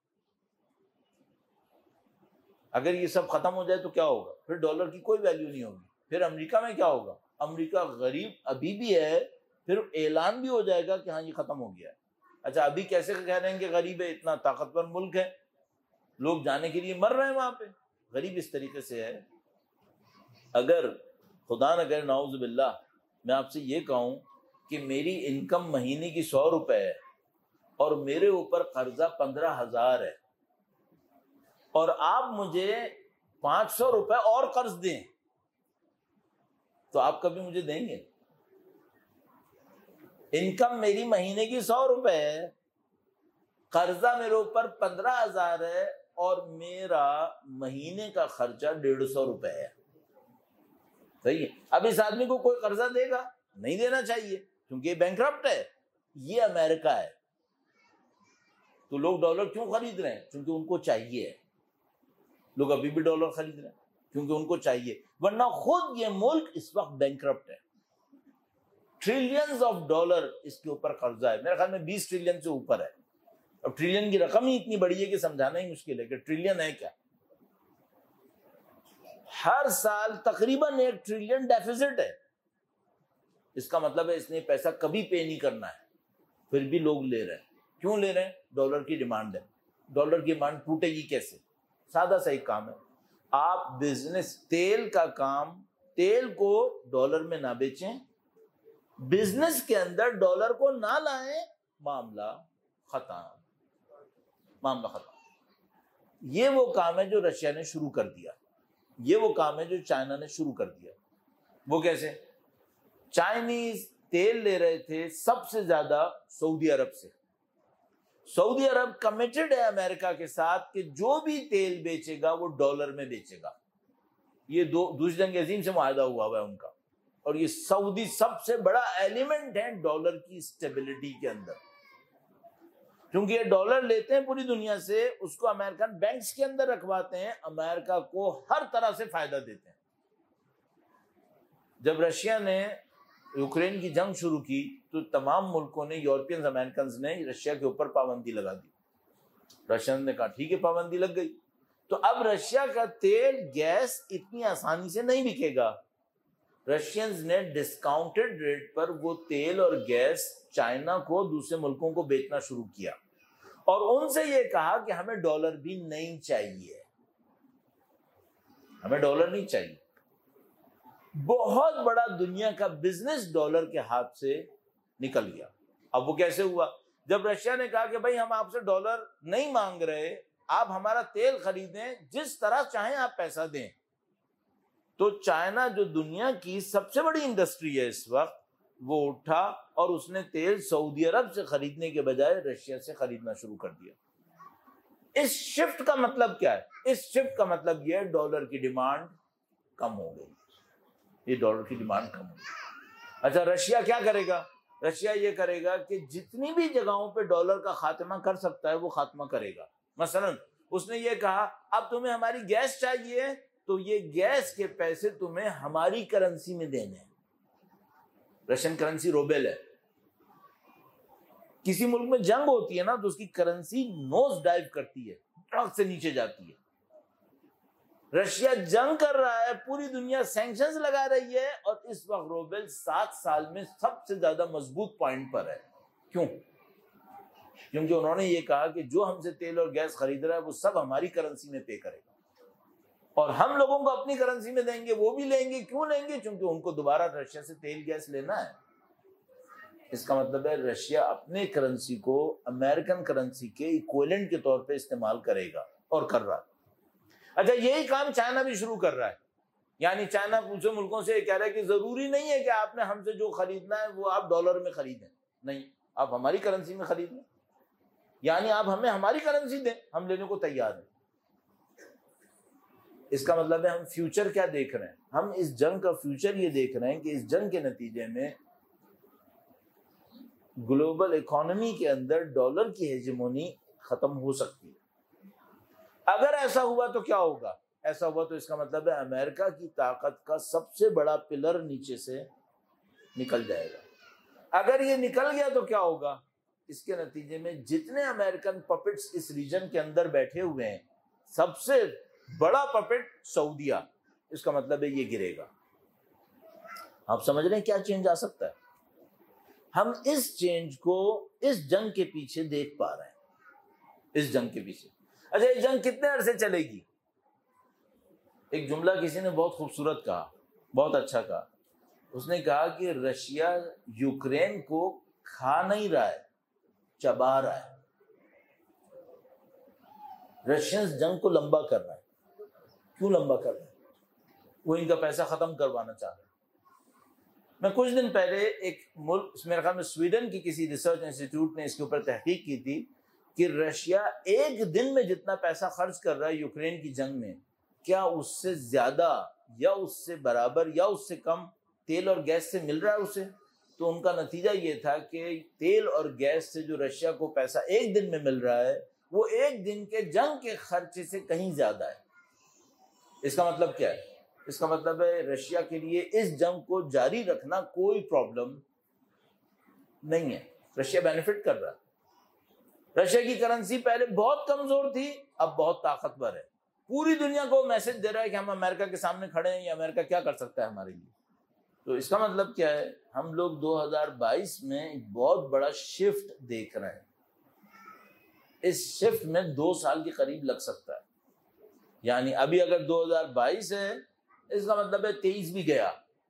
اگر یہ سب ختم ہو جائے تو کیا ہوگا؟ پھر ڈالر کی کوئی ویلیو نہیں ہوگی۔ پھر امریکہ میں کیا ہوگا؟ امریکہ غریب ابھی بھی ہے، پھر اعلان بھی ہو جائے گا کہ ہاں یہ ختم ہو گیا ہے۔ اچھا، ابھی کیسے کہہ رہے ہیں کہ غریب ہے؟ اتنا طاقتور ملک ہے، لوگ جانے کے لیے مر رہے ہیں وہاں پہ۔ غریب اس طریقے سے ہے، اگر خدا نہ کرے نعوذ باللہ میں آپ سے یہ کہوں کہ میری انکم مہینے کی 100 روپے ہے اور میرے اوپر قرضہ 15,000 ہے، اور آپ مجھے 500 روپے اور قرض دیں، تو آپ کبھی مجھے دیں گے؟ انکم میری مہینے کی 100 روپے ہے، قرضہ میرے اوپر 15,000 ہے، اور میرا مہینے کا خرچہ 150 روپے ہے. صحیح ہے. اب اس آدمی کو کوئی قرضہ دے گا؟ نہیں دینا چاہیے کیونکہ یہ بینکرپٹ ہے. یہ امریکہ ہے. تو لوگ ڈالر کیوں خرید رہے ہیں؟ کیونکہ ان کو چاہیے. لوگ ابھی بھی ڈالر خرید رہے ہیں کیونکہ ان کو چاہیے، ورنہ خود یہ ملک اس وقت بینکرپٹ ہے. ٹریلینز آف ڈالر اس کے اوپر قرضہ ہے. میرے خیال میں 20 ٹریلین سے اوپر ہے. اب ٹریلین کی رقم ہی اتنی بڑی ہے کہ سمجھانا ہی مشکل ہے کہ ٹریلین ہے کیا. ہر سال تقریباً 1 ٹریلین ڈیفیسٹ ہے. اس کا مطلب ہے اس نے پیسہ کبھی پے نہیں کرنا ہے، پھر بھی لوگ لے رہے ہیں. کیوں لے رہے ہیں؟ ڈالر کی ڈیمانڈ ہے. ڈالر کی ڈیمانڈ ٹوٹے گی کیسے؟ سادہ سا ایک کام ہے. آپ بزنس، تیل کا کام، تیل کو ڈالر میں نہ بیچیں، بزنس کے اندر ڈالر کو نہ لائیں، معاملہ ختم. معاملہ ختم. یہ وہ کام ہے جو رشیا نے شروع کر دیا. یہ وہ کام ہے جو چائنا نے شروع کر دیا. وہ کیسے؟ چائنیز تیل لے رہے تھے سب سے زیادہ سعودی عرب سے. سعودی عرب کمیٹڈ ہے امریکہ کے ساتھ کہ جو بھی تیل بیچے گا وہ ڈالر میں بیچے گا. یہ دوسری جنگ عظیم سے معاہدہ ہوا ہے ان کا. اور یہ سعودی سب سے بڑا ایلیمنٹ ہے ڈالر کی اسٹیبلٹی کے اندر، کیونکہ یہ ڈالر لیتے ہیں پوری دنیا سے، اس کو امریکن بینکس کے اندر رکھواتے ہیں، امریکہ کو ہر طرح سے فائدہ دیتے ہیں. جب رشیا نے یوکرین کی جنگ شروع کی تو تمام ملکوں نے، یورپینز، امریکنز نے رشیا کے اوپر پابندی لگا دی. رشین نے کہا ٹھیک ہے، پابندی لگ گئی. تو اب رشیا کا تیل، گیس اتنی آسانی سے نہیں بکے گا. رشینز نے ڈسکاؤنٹڈ ریٹ پر وہ تیل اور گیس چائنا کو، دوسرے ملکوں کو بیچنا شروع کیا، اور ان سے یہ کہا کہ ہمیں ڈالر بھی نہیں چاہیے، ہمیں ڈالر نہیں چاہیے. بہت بڑا دنیا کا بزنس ڈالر کے ہاتھ سے نکل گیا. اب وہ کیسے ہوا؟ جب رشیا نے کہا کہ بھائی ہم آپ سے ڈالر نہیں مانگ رہے، آپ ہمارا تیل خریدیں، جس طرح چاہیں آپ پیسہ دیں. تو چائنا جو دنیا کی سب سے بڑی انڈسٹری ہے اس وقت، وہ اٹھا اور اس نے تیل سعودی عرب سے خریدنے کے بجائے رشیا سے خریدنا شروع کر دیا. اس شفٹ کا مطلب کیا ہے؟ اس شفٹ کا مطلب یہ ہے ڈالر کی ڈیمانڈ کم ہو گئی. یہ ڈالر کی ڈیمانڈ کم ہو گئی. اچھا، رشیا کیا کرے گا؟ رشیا یہ کرے گا کہ جتنی بھی جگہوں پہ ڈالر کا خاتمہ کر سکتا ہے وہ خاتمہ کرے گا. مثلا اس نے یہ کہا اب تمہیں ہماری گیس چاہیے تو یہ گیس کے پیسے تمہیں ہماری کرنسی میں دینے ہیں. رشین کرنسی روبل ہے. کسی ملک میں جنگ ہوتی ہے نا تو اس کی کرنسی نوز ڈائیو کرتی ہے، ٹرک سے نیچے جاتی ہے. رشیا جنگ کر رہا ہے، پوری دنیا سینکشنز لگا رہی ہے، اور اس وقت روبل 7 سال میں سب سے زیادہ مضبوط پوائنٹ پر ہے. کیوں؟ کیونکہ انہوں نے یہ کہا کہ جو ہم سے تیل اور گیس خرید رہا ہے وہ سب ہماری کرنسی میں پے کرے گا، اور ہم لوگوں کو اپنی کرنسی میں دیں گے. وہ بھی لیں گے. کیوں لیں گے؟ کیونکہ ان کو دوبارہ رشیا سے تیل گیس لینا ہے. اس کا مطلب ہے رشیا اپنے کرنسی کو امریکن کرنسی کے ایکویلنٹ کے طور پہ استعمال کرے گا، اور کر رہا ہے. اچھا، یہی کام چائنا بھی شروع کر رہا ہے. یعنی چائنا دوسرے ملکوں سے یہ کہہ رہا ہے کہ ضروری نہیں ہے کہ آپ نے ہم سے جو خریدنا ہے وہ آپ ڈالر میں خریدیں، نہیں، آپ ہماری کرنسی میں خرید لیں. یعنی آپ ہمیں ہماری کرنسی دیں، ہم لینے کو تیار ہیں. اس کا مطلب ہے ہم فیوچر کیا دیکھ رہے ہیں؟ ہم اس جنگ کا فیوچر یہ دیکھ رہے ہیں کہ اس جنگ کے نتیجے میں گلوبل اکانومی کے اندر ڈالر کی ہیجمونی ختم ہو سکتی ہے. اگر ایسا ہوا تو کیا ہوگا؟ ایسا ہوا تو اس کا مطلب ہے امریکہ کی طاقت کا سب سے بڑا پلر نیچے سے نکل جائے گا. اگر یہ نکل گیا تو کیا ہوگا؟ اس کے نتیجے میں جتنے امریکن پپٹس اس ریجن کے اندر بیٹھے ہوئے ہیں، سب سے بڑا پپٹ سعودیہ، اس کا مطلب ہے یہ گرے گا. آپ سمجھ رہے ہیں کیا چینج آ سکتا ہے؟ ہم اس چینج کو اس جنگ کے پیچھے دیکھ پا رہے ہیں. اس جنگ کے پیچھے. اچھا، یہ جنگ کتنے عرصے چلے گی؟ ایک جملہ کسی نے بہت خوبصورت کہا، بہت اچھا کہا. اس نے کہا کہ رشیا یوکرین کو کھا نہیں رہا ہے، چبا رہا ہے. رشینز جنگ کو لمبا کر رہا ہے. کیوں لمبا کر رہا ہے؟ وہ ان کا پیسہ ختم کروانا چاہ رہا ہے. میں کچھ دن پہلے ایک ملک، میرے خیال میں سویڈن کی کسی ریسرچ انسٹیٹیوٹ نے اس کے اوپر تحقیق کی تھی. کہ رشیا ایک دن میں جتنا پیسہ خرچ کر رہا ہے یوکرین کی جنگ میں، کیا اس سے زیادہ یا اس سے برابر یا اس سے کم تیل اور گیس سے مل رہا ہے اسے؟ تو ان کا نتیجہ یہ تھا کہ تیل اور گیس سے جو رشیا کو پیسہ ایک دن میں مل رہا ہے وہ ایک دن کے جنگ کے خرچے سے کہیں زیادہ ہے۔ اس کا مطلب کیا ہے؟ اس کا مطلب ہے رشیا کے لیے اس جنگ کو جاری رکھنا کوئی پرابلم نہیں ہے، رشیا بینیفٹ کر رہا ہے۔ رشیا کی کرنسی پہلے بہت کمزور تھی، اب بہت طاقتور ہے، پوری دنیا کو میسج دے رہا ہے کہ ہم امریکہ کے سامنے کھڑے ہیں، یہ امریکہ کیا کر سکتا ہے ہمارے لیے۔ تو اس کا مطلب کیا ہے؟ ہم لوگ 2022 میں ایک بہت بڑا شفٹ دیکھ رہے ہیں، اس شفٹ میں 2 سال کے قریب لگ سکتا ہے، یعنی ابھی اگر 2022 ہے اس کا مطلب ہے 23 بھی گیا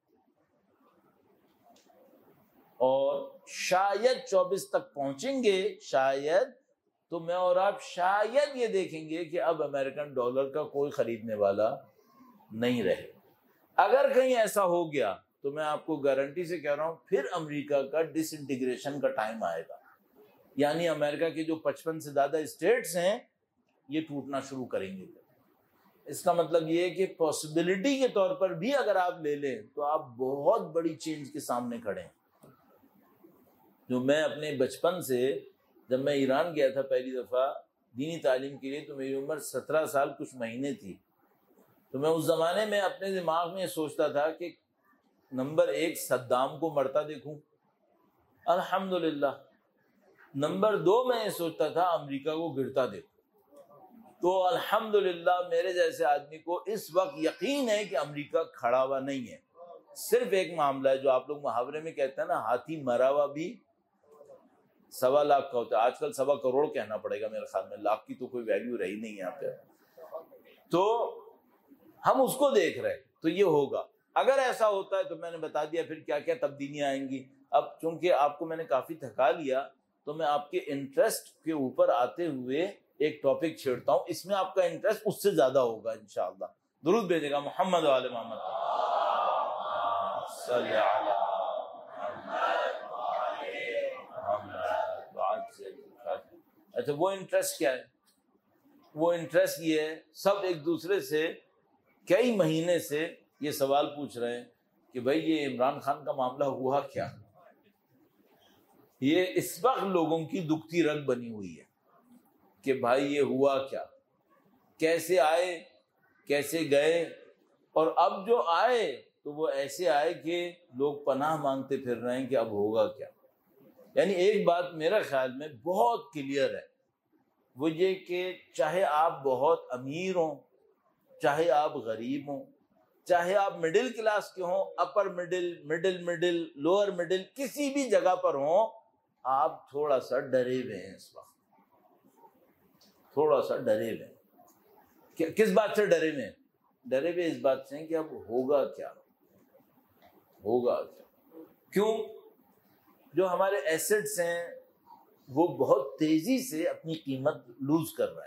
اور شاید 24 تک پہنچیں گے، شاید، تو میں اور آپ شاید یہ دیکھیں گے کہ اب امریکن ڈالر کا کوئی خریدنے والا نہیں رہے۔ اگر کہیں ایسا ہو گیا تو میں آپ کو گارنٹی سے کہہ رہا ہوں پھر امریکہ کا ڈس انٹیگریشن کا ٹائم آئے گا، یعنی امریکہ کے جو 55 سے زیادہ اسٹیٹس ہیں یہ ٹوٹنا شروع کریں گے۔ اس کا مطلب یہ ہے کہ پاسبلٹی کے طور پر بھی اگر آپ لے لیں تو آپ بہت بڑی چینج کے سامنے کھڑے ہیں۔ جو میں اپنے بچپن سے، جب میں ایران گیا تھا پہلی دفعہ دینی تعلیم کے لیے تو میری عمر 17 سال کچھ مہینے تھی، تو میں اس زمانے میں اپنے دماغ میں یہ سوچتا تھا کہ نمبر 1 صدام کو مرتا دیکھوں، الحمدللہ۔ نمبر 2 میں یہ سوچتا تھا امریکہ کو گرتا دیکھوں، تو الحمدللہ میرے جیسے آدمی کو اس وقت یقین ہے کہ امریکہ کھڑا ہوا نہیں ہے۔ صرف ایک معاملہ ہے جو آپ لوگ محاورے میں کہتے ہیں نا، ہاتھی مرا ہوا بھی 1.25 لاکھ کا ہوتا ہے، آج کل 1.25 کروڑ کہنا پڑے گا میرے خیال میں، لاکھ کی تو کوئی ویلیو رہی نہیں یہاں پہ۔ تو ہم اس کو دیکھ رہے ہیں، تو یہ ہوگا۔ اگر ایسا ہوتا ہے تو میں نے بتا دیا پھر کیا کیا تبدیلیاں آئیں گی۔ اب چونکہ آپ کو میں نے کافی تھکا لیا تو میں آپ کے انٹرسٹ کے اوپر آتے ہوئے ایک ٹاپک چھیڑتا ہوں، اس میں آپ کا انٹرسٹ اس سے زیادہ ہوگا انشاءاللہ۔ درود بھیجے گا محمد و آل محمد صلی علی محمد۔ اچھا وہ انٹرسٹ کیا ہے؟ وہ انٹرسٹ یہ ہے، سب ایک دوسرے سے کئی مہینے سے یہ سوال پوچھ رہے ہیں کہ بھائی یہ عمران خان کا معاملہ ہوا کیا؟ یہ اس وقت لوگوں کی دکھتی رگ بنی ہوئی ہے کہ بھائی یہ ہوا کیا، کیسے آئے، کیسے گئے، اور اب جو آئے تو وہ ایسے آئے کہ لوگ پناہ مانگتے پھر رہے ہیں کہ اب ہوگا کیا۔ یعنی ایک بات میرے خیال میں بہت کلیئر ہے، وہ یہ کہ چاہے آپ بہت امیر ہوں، چاہے آپ غریب ہوں، چاہے آپ مڈل کلاس کے ہوں، اپر مڈل، لوور مڈل، کسی بھی جگہ پر ہوں، آپ تھوڑا سا ڈرے ہوئے ہیں اس وقت، تھوڑا سا ڈرے ہوئے ہیں۔ کس بات سے ڈرے ہوئے ہیں؟ ڈرے ہوئے اس بات سے کہ اب ہوگا کیا، ہوگا کیا۔ کیوں؟ جو ہمارے ایسٹس ہیں وہ بہت تیزی سے اپنی قیمت لوز کر رہے ہیں،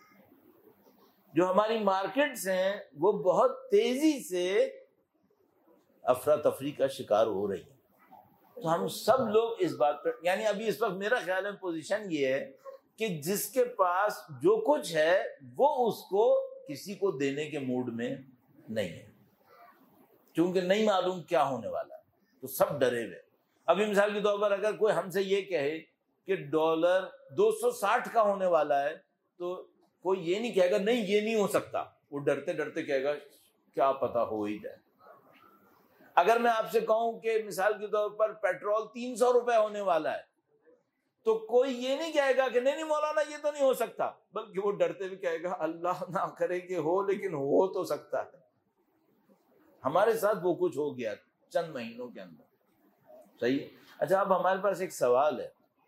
جو ہماری مارکیٹس ہیں وہ بہت تیزی سے افراتفری کا شکار ہو رہی ہیں۔ تو ہم سب لوگ اس بات پر، یعنی ابھی اس وقت میرا خیال ہے پوزیشن یہ ہے کہ جس کے پاس جو کچھ ہے وہ اس کو کسی کو دینے کے موڈ میں نہیں ہے، کیونکہ نہیں معلوم کیا ہونے والا ہے، تو سب ڈرے ہوئے۔ ابھی مثال کے طور پر اگر کوئی ہم سے یہ کہے کہ ڈالر 260 کا ہونے والا ہے تو کوئی یہ نہیں کہے گا نہیں یہ نہیں ہو سکتا، وہ ڈرتے ڈرتے کہے گا کیا پتا ہو ہی جائے۔ اگر میں آپ سے کہوں کہ مثال کے طور پر پیٹرول 300 روپے ہونے والا ہے تو کوئی یہ نہیں کہے گا کہ نہیں مولانا یہ تو نہیں ہو سکتا، بلکہ وہ ڈرتے بھی کہے گا اللہ نہ کرے کہ ہو، لیکن ہو تو سکتا ہے۔ ہمارے ساتھ وہ کچھ ہو گیا چند مہینوں کے اندر، صحیح۔ اچھا اب ہمارے پاس ایک سوال ہے،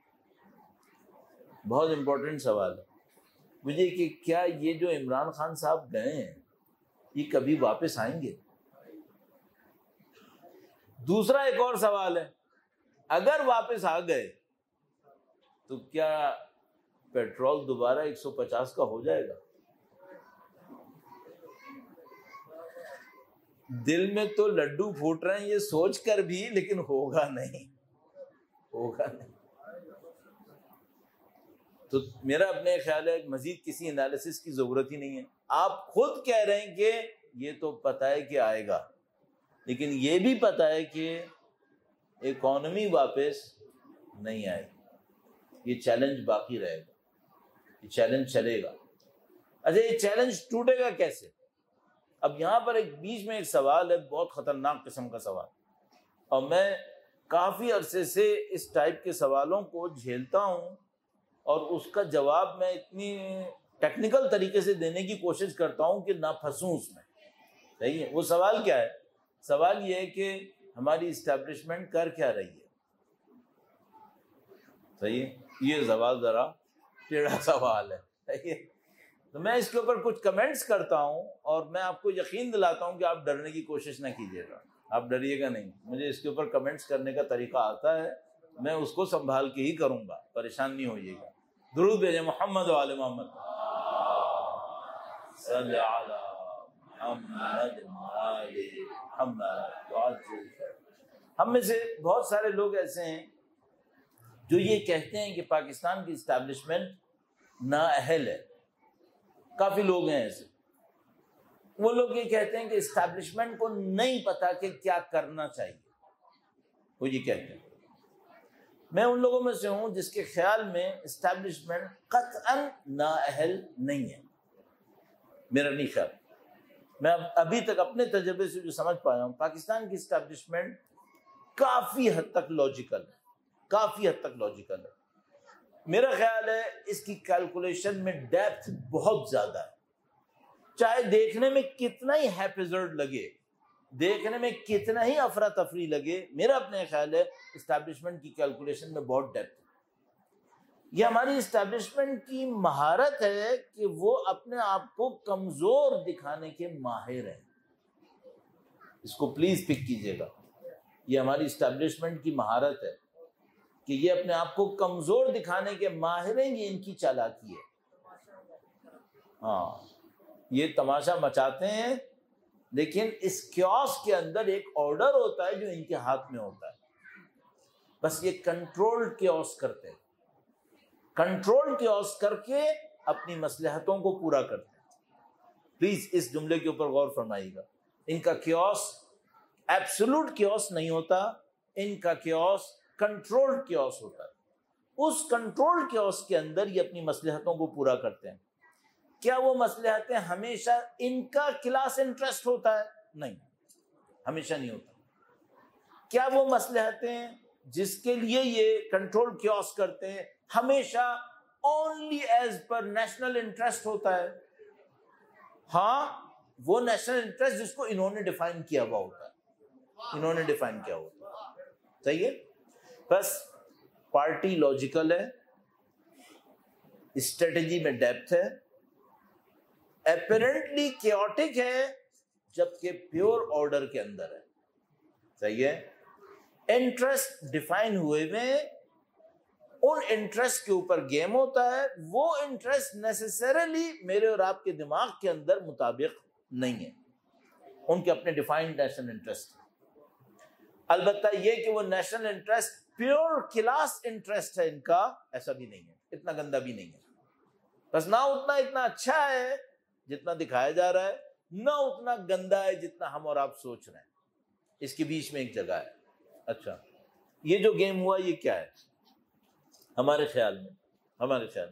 بہت امپورٹنٹ سوال ہے مجھے، کہ کیا یہ جو عمران خان صاحب گئے ہیں یہ کبھی واپس آئیں گے؟ دوسرا ایک اور سوال ہے، اگر واپس آ گئے تو کیا پیٹرول دوبارہ 150 کا ہو جائے گا؟ دل میں تو لڈو پھوٹ رہے ہیں یہ سوچ کر بھی، لیکن ہوگا نہیں، ہوگا نہیں۔ تو میرا اپنے خیال ہے مزید کسی انالیسس کی ضرورت ہی نہیں ہے. آپ خود کہہ رہے ہیں کہ یہ تو پتہ ہے کہ آئے گا، لیکن یہ بھی پتہ ہے کہ اکانومی واپس نہیں آئے گی، یہ چیلنج باقی رہے گا، یہ چیلنج چلے گا. اچھا یہ چیلنج ٹوٹے گا کیسے؟ اب یہاں پر ایک بیچ میں ایک سوال ہے، بہت خطرناک قسم کا سوال، اور میں کافی عرصے سے اس ٹائپ کے سوالوں کو جھیلتا ہوں اور اس کا جواب میں اتنی ٹیکنیکل طریقے سے دینے کی کوشش کرتا ہوں کہ نہ پھنسوں اس میں. صحیح ہے؟ وہ سوال کیا ہے؟ سوال یہ ہے کہ ہماری اسٹیبلشمنٹ کر کیا رہی ہے. صحیح ہے؟ یہ سوال ذرا ٹیڑھا سوال ہے. صحیح ہے؟ تو میں اس کے اوپر کچھ کمنٹس کرتا ہوں اور میں آپ کو یقین دلاتا ہوں کہ آپ ڈرنے کی کوشش نہ کیجیے گا، آپ ڈریے گا نہیں. مجھے اس کے اوپر کمنٹس کرنے کا طریقہ آتا ہے، میں اس کو سنبھال کے ہی کروں گا، پریشان نہیں ہوئیے گا. درود بھیجیں محمد و آل محمد. صلی علی محمد و آل محمد. ہم میں سے بہت سارے لوگ ایسے ہیں جو یہ کہتے ہیں کہ پاکستان کی اسٹیبلشمنٹ نااہل ہے. کافی لوگ ہیں ایسے. وہ لوگ یہ کہتے ہیں کہ اسٹیبلشمنٹ کو نہیں پتا کہ کیا کرنا چاہیے. وہ یہ کہتے ہیں. میں ان لوگوں میں سے ہوں جس کے خیال میں اسٹیبلشمنٹ قطعاً نااہل نہیں ہے. میرا نہیں خیال. میں ابھی تک اپنے تجربے سے جو سمجھ پایا ہوں، پاکستان کی اسٹیبلشمنٹ کافی حد تک لاجیکل ہے، کافی حد تک لاجیکل ہے. میرا خیال ہے اس کی کیلکولیشن میں ڈیپتھ بہت زیادہ ہے. چاہے دیکھنے میں کتنا ہی ہیپیزرڈ لگے، دیکھنے میں کتنا ہی افراتفری لگے، میرا اپنے خیال ہے اسٹیبلشمنٹ کی کیلکولیشن میں بہت ڈیپتھ ہے. یہ ہماری اسٹیبلشمنٹ کی مہارت ہے کہ وہ اپنے آپ کو کمزور دکھانے کے ماہر ہیں. اس کو پلیز پک کیجیے گا. یہ ہماری اسٹیبلشمنٹ کی مہارت ہے کہ یہ اپنے آپ کو کمزور دکھانے کے ماہر ہیں. یہ ان کی چالاکی ہے. ہاں، یہ تماشا مچاتے ہیں، لیکن اس کیوس کے اندر ایک آرڈر ہوتا ہے جو ان کے ہاتھ میں ہوتا ہے. بس یہ کنٹرول کیوس کرتے ہیں، کنٹرول کیوس کر کے اپنی مصلحتوں کو پورا کرتے ہیں. پلیز اس جملے کے اوپر غور فرمائیے گا. ان کا کیوس ایبسولوٹ کیوس نہیں ہوتا، ان کا کیوس کنٹرول کیوس ہوتا ہے. اس کنٹرول کیوس کے اندر یہ اپنی مصلحتوں کو پورا کرتے ہیں. کیا وہ مصلحتیں ہمیشہ ان کا کلاس انٹرسٹ ہوتا ہے؟ نہیں، ہمیشہ نہیں ہوتا. کیا وہ مصلحتیں جس کے لیے یہ کنٹرول کیوس کرتے ہیں ہمیشہ only as per national interest ہوتا ہے؟ ہاں، وہ نیشنل انٹرسٹ جس کو انہوں نے ڈیفائن کیا ہوا ہوتا ہے، انہوں نے ڈیفائن کیا ہوتا ہے. صحیح ہے؟ بس پارٹی لاجیکل ہے، اسٹریٹجی میں ڈیپتھ ہے، اپیرنٹلی کیوٹک ہے جبکہ پیور آرڈر کے اندر ہے. صحیح ہے؟ انٹرسٹ ڈیفائن ہوئے میں ان انٹرسٹ کے اوپر گیم ہوتا ہے. وہ انٹرسٹ نیسیسریلی میرے اور آپ کے دماغ کے اندر مطابق نہیں ہے، ان کے اپنے ڈیفائنڈ نیشنل انٹرسٹ. البتہ یہ کہ وہ national interest pure class interest ہے ان کا، ایسا بھی نہیں ہے، اتنا گندا بھی نہیں ہے. بس نہ اتنا اچھا ہے جتنا دکھایا جا رہا ہے، نہ اتنا گندا ہے جتنا ہم اور آپ سوچ رہے ہیں. اس کے بیچ میں ایک جگہ ہے. اچھا، یہ جو گیم ہوا یہ کیا ہے؟ ہمارے خیال میں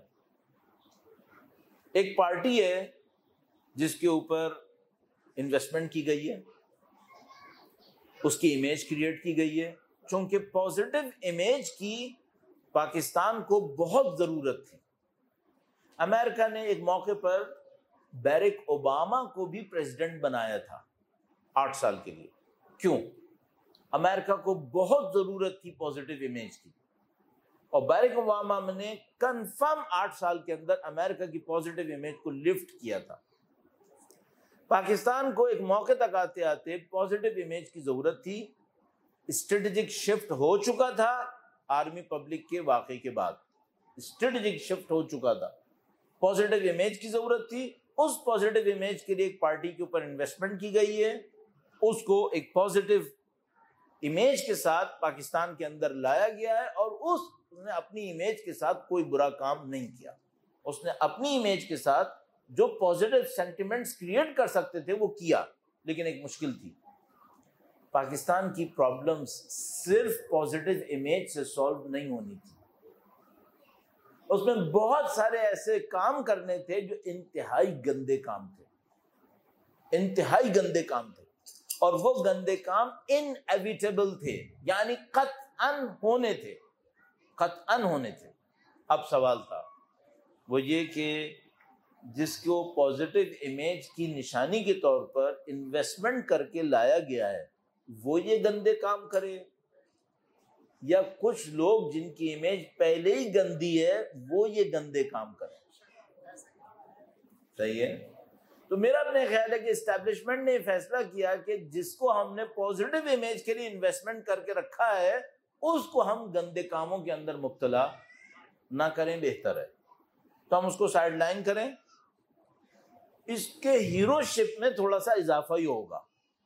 ایک پارٹی ہے جس کے اوپر انویسٹمنٹ کی گئی ہے، اس کی امیج کریٹ کی گئی ہے. چونکہ پازیٹیو امیج کی پاکستان کو بہت ضرورت تھی. امریکہ نے ایک موقع پر بیرک اوباما کو بھی پریزیڈنٹ بنایا تھا 8 سال کے لیے. کیوں؟ امریکہ کو بہت ضرورت تھی پازیٹیو امیج کی، اور بیرک اوباما نے کنفرم 8 سال کے اندر امریکہ کی پازیٹیو امیج کو لفٹ کیا تھا. پاکستان کو ایک موقع تک آتے آتے پازیٹیو امیج کی ضرورت تھی. اسٹریٹجک شفٹ ہو چکا تھا آرمی پبلک کے واقعے کے بعد، اسٹریٹجک شفٹ ہو چکا تھا. پازیٹیو امیج کی ضرورت تھی. اس پازیٹیو امیج کے لیے ایک پارٹی کے اوپر انویسٹمنٹ کی گئی ہے، اس کو ایک پازیٹیو امیج کے ساتھ پاکستان کے اندر لایا گیا ہے، اور اس اس نے اپنی امیج کے ساتھ کوئی برا کام نہیں کیا. اس نے اپنی امیج کے ساتھ جو پازیٹیو سینٹیمنٹس کریٹ کر سکتے تھے وہ کیا, لیکن ایک مشکل تھی. پاکستان کی پرابلمز صرف پازیٹیو امیج سے سالو نہیں ہونی تھی, اس میں بہت سارے ایسے کام کرنے تھے جو انتہائی گندے کام تھے, انتہائی گندے کام تھے, اور وہ گندے کام انیویٹیبل تھے, یعنی قطعاً ہونے تھے, قطعاً ہونے تھے. اب سوال تھا وہ یہ کہ جس کو پازیٹیو امیج کی نشانی کے طور پر انویسٹمنٹ کر کے لایا گیا ہے وہ یہ گندے کام کرے, یا کچھ لوگ جن کی امیج پہلے ہی گندی ہے وہ یہ گندے کام کریں. صحیح ہے. تو میرا اپنے خیال ہے کہ اسٹیبلشمنٹ نے فیصلہ کیا کہ جس کو ہم نے پازیٹیو امیج کے لیے انویسٹمنٹ کر کے رکھا ہے اس کو ہم گندے کاموں کے اندر مبتلا نہ کریں, بہتر ہے. تو ہم اس کو سائڈ لائن کریں, اس کے ہیرو شپ میں تھوڑا سا اضافہ ہی ہوگا,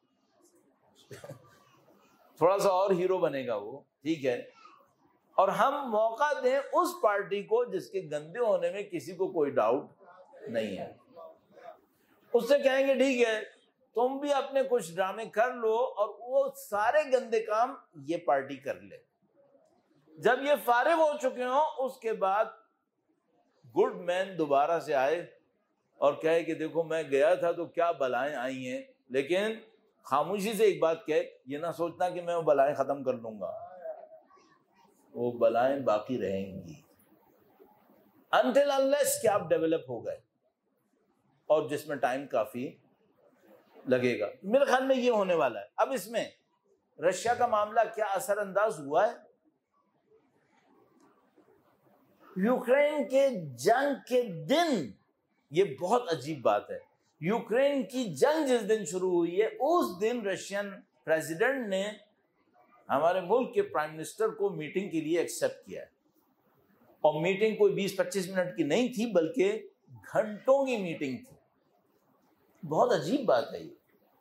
تھوڑا سا اور ہیرو بنے گا وہ, ٹھیک ہے. اور ہم موقع دیں اس پارٹی کو جس کے گندے ہونے میں کسی کو کوئی ڈاؤٹ نہیں ہے. اس سے کہیں گے ٹھیک ہے تم بھی اپنے کچھ ڈرامے کر لو اور وہ سارے گندے کام یہ پارٹی کر لے. جب یہ فارغ ہو چکے ہوں اس کے بعد گڈ مین دوبارہ سے آئے اور کہے کہ دیکھو میں گیا تھا تو کیا بلائیں آئی ہیں, لیکن خاموشی سے ایک بات کہے, یہ نہ سوچنا کہ میں وہ بلائیں ختم کر لوں گا, وہ بلائیں باقی رہیں گی until unless کہ آپ ڈیولپ ہو گئے, اور جس میں ٹائم کافی لگے گا. میرے خیال میں یہ ہونے والا ہے. اب اس میں رشیا کا معاملہ کیا اثر انداز ہوا ہے؟ یوکرین کے جنگ کے دن, یہ بہت عجیب بات ہے, یوکرین کی جنگ جس دن شروع ہوئی ہے اس دن رشین پریزیڈنٹ نے ہمارے ملک کے پرائم منسٹر کو میٹنگ کے لیے ایکسپٹ کیا ہے, اور میٹنگ کوئی 20-25 منٹ کی نہیں تھی بلکہ گھنٹوں کی میٹنگ تھی. بہت عجیب بات ہے یہ.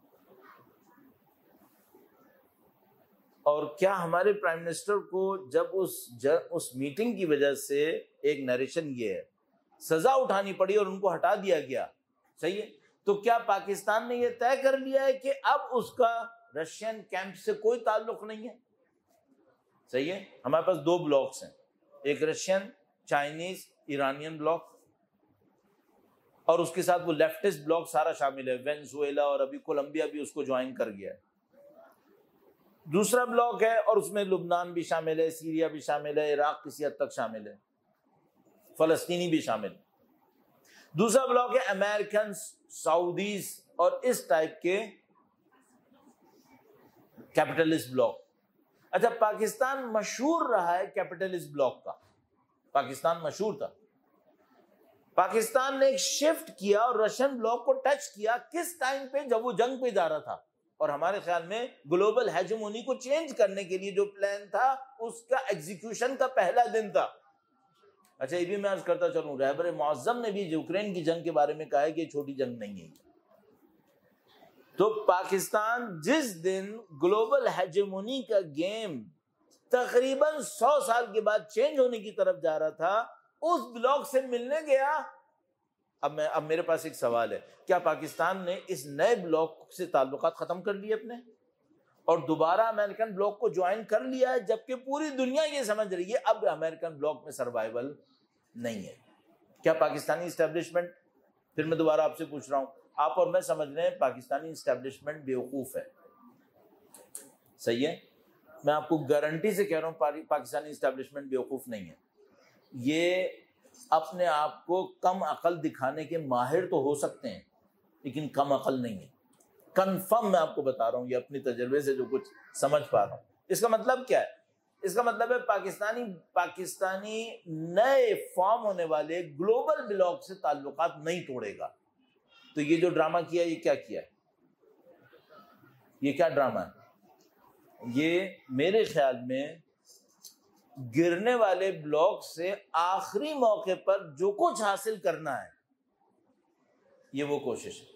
اور کیا ہمارے پرائم منسٹر کو جب اس میٹنگ کی وجہ سے ایک نریشن یہ ہے سزا اٹھانی پڑی اور ان کو ہٹا دیا گیا, صحیح ہے, تو کیا پاکستان نے یہ طے کر لیا ہے کہ اب اس کا رشین کیمپ سے کوئی تعلق نہیں ہے؟ صحیح ہے. ہمارے پاس 2 بلاکس ہیں, ایک رشین چائنیز ایرانین بلاک, اور اس کے ساتھ وہ لیفٹسٹ بلاک سارا شامل ہے, وینزویلا اور ابھی کولمبیا بھی اس کو جوائن کر گیا ہے. دوسرا بلاک ہے اور اس میں لبنان بھی شامل ہے, سیریا بھی شامل ہے, عراق کسی حد تک شامل ہے, فلسطینی بھی شامل. دوسرا بلاک ہے امریکن, سعودیز اور اس ٹائپ کے کیپٹلسٹ بلاک. اچھا, پاکستان مشہور رہا ہے کیپٹلسٹ بلاک کا, پاکستان مشہور تھا. پاکستان نے ایک شفٹ کیا اور رشین بلاک کو ٹچ کیا کس ٹائم پہ؟ جب وہ جنگ پہ جا رہا تھا, اور ہمارے خیال میں گلوبل ہیجمونی کو چینج کرنے کے لیے جو پلان تھا اس کا ایگزیکیوشن کا پہلا دن تھا. اچھا, یہ بھی میں عرض کرتا چلوں, رہبر معظم نے بھی یوکرین کی جنگ کے بارے میں کہا ہے کہ یہ چھوٹی جنگ نہیں ہے. تو پاکستان جس دن گلوبل ہیجمونی کا گیم تقریباً 100 سال کے بعد چینج ہونے کی طرف جا رہا تھا اس بلاک سے ملنے گیا. اب میرے پاس ایک سوال ہے, کیا پاکستان نے اس نئے بلاک سے تعلقات ختم کر لیے اپنے اور دوبارہ امریکن بلاک کو جوائن کر لیا ہے, جبکہ پوری دنیا یہ سمجھ رہی ہے اب امریکن بلاک میں سروائیول نہیں ہے؟ کیا پاکستانی اسٹیبلشمنٹ, پھر میں دوبارہ آپ سے پوچھ رہا ہوں, آپ اور میں سمجھ رہے ہیں پاکستانی اسٹیبلشمنٹ بیوقوف ہے, صحیح ہے, میں آپ کو گارنٹی سے کہہ رہا ہوں پاکستانی اسٹیبلشمنٹ بیوقوف نہیں ہے. یہ اپنے آپ کو کم عقل دکھانے کے ماہر تو ہو سکتے ہیں لیکن کم عقل نہیں ہے, کنفرم میں آپ کو بتا رہا ہوں, یہ اپنے تجربے سے جو کچھ سمجھ پا رہا ہوں. اس کا مطلب کیا ہے؟ اس کا مطلب ہے پاکستانی نئے فارم ہونے والے گلوبل بلاک سے تعلقات نہیں توڑے گا. تو یہ جو ڈرامہ کیا یہ کیا ہے؟ یہ کیا ڈرامہ ہے؟ یہ میرے خیال میں گرنے والے بلاک سے آخری موقع پر جو کچھ حاصل کرنا ہے یہ وہ کوشش ہے.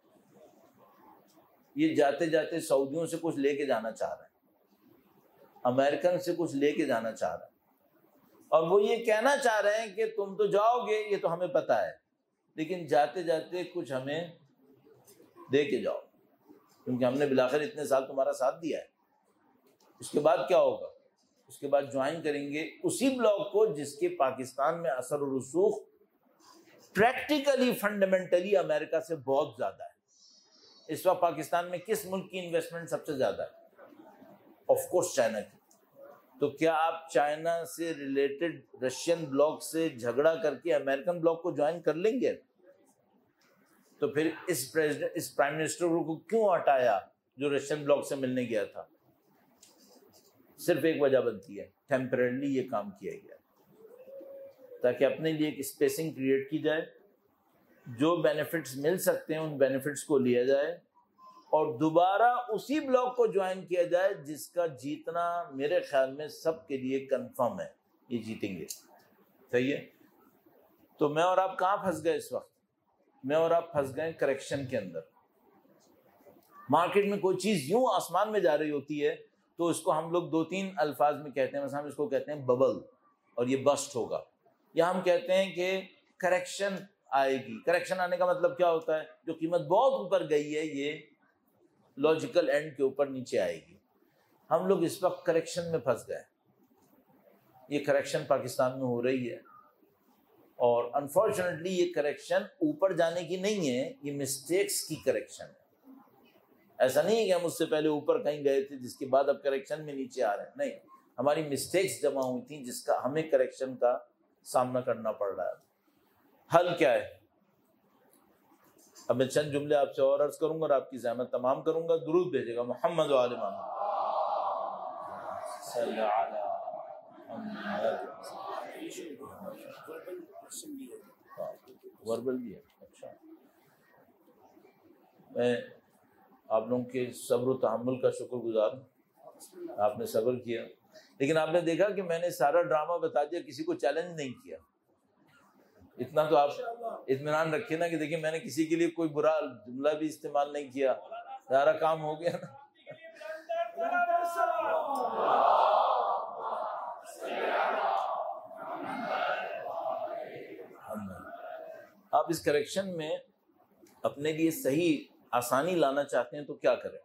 یہ جاتے جاتے سعودیوں سے کچھ لے کے جانا چاہ رہا ہے, امریکن سے کچھ لے کے جانا چاہ رہا ہے, اور وہ یہ کہنا چاہ رہے ہیں کہ تم تو جاؤ گے، یہ تو ہمیں پتہ ہے، لیکن جاتے جاتے کچھ ہمیں دے کے جاؤ، کیونکہ ہم نے بالآخر اتنے سال تمہارا ساتھ دیا ہے۔ اس کے بعد کیا ہوگا؟ اس کے بعد جوائن کریں گے اسی بلاک کو جس کے پاکستان میں اثر و رسوخ پریکٹیکلی فنڈامنٹلی امریکہ سے بہت زیادہ ہے۔ اس وقت پاکستان میں کس ملک کی انویسٹمنٹ سب سے زیادہ ہے؟ آف کورس چائنا کی۔ تو کیا آپ چائنا سے ریلیٹڈ رشین بلاک سے جھگڑا کر کے امریکن بلاک کو جوائن کر لیں گے؟ تو پھر اس پرائم منسٹر کو کیوں ہٹایا جو رشین بلاک سے ملنے گیا تھا؟ صرف ایک وجہ بنتی ہے، ٹیمپررلی یہ کام کیا گیا تاکہ اپنے لیے ایک اسپیسنگ کریٹ کی جائے، جو بینیفٹس مل سکتے ہیں ان بینیفٹس کو لیا جائے اور دوبارہ اسی بلاک کو جوائن کیا جائے جس کا جیتنا میرے خیال میں سب کے لیے کنفرم ہے، یہ جیتیں گے۔ صحیح ہے؟ تو میں اور آپ کہاں پھنس گئے اس وقت؟ میں اور آپ پھنس گئے کریکشن کے اندر۔ مارکیٹ میں کوئی چیز یوں آسمان میں جا رہی ہوتی ہے تو اس کو ہم لوگ 2-3 الفاظ میں کہتے ہیں، مثلا ہم اس کو کہتے ہیں ببل، اور یہ بسٹ ہوگا، یا ہم کہتے ہیں کہ کریکشن آئے گی۔ کریکشن آنے کا مطلب کیا ہوتا ہے؟ جو قیمت بہت اوپر گئی ہے یہ لاجیکل اینڈ کے اوپر نیچے آئے گی۔ ہم لوگ اس وقت کریکشن میں پھنس گئے۔ یہ کریکشن پاکستان میں ہو رہی ہے اور انفارچونیٹلی یہ کریکشن اوپر جانے کی نہیں ہے، یہ مسٹیکس کی کریکشن ہے۔ ایسا نہیں ہے کہ ہم اس سے پہلے اوپر کہیں گئے تھے جس کے بعد اب کریکشن میں نیچے آ رہے ہیں، نہیں، ہماری مسٹیکس جمع ہوئی تھیں جس کا ہمیں کریکشن کا سامنا کرنا پڑ رہا ہے۔ حل کیا ہے؟ اب میں چند جملے آپ سے اور عرض کروں گا اور آپ کی زحمت تمام کروں گا۔ درود بھیجے گا محمد و آل محمد صلی علی محمد۔ وربل بھی ہے، اچھا۔ میں آپ لوگوں کے صبر و تحمل کا شکر گزار ہوں، آپ نے صبر کیا، لیکن آپ نے دیکھا کہ میں نے سارا ڈرامہ بتا دیا، کسی کو چیلنج نہیں کیا۔ اتنا تو آپ اطمینان رکھیں نا کہ دیکھیں میں نے کسی کے لیے کوئی برا جملہ بھی استعمال نہیں کیا، سارا کام ہو گیا نا۔ آپ اس کریکشن میں اپنے لیے صحیح آسانی لانا چاہتے ہیں تو کیا کریں؟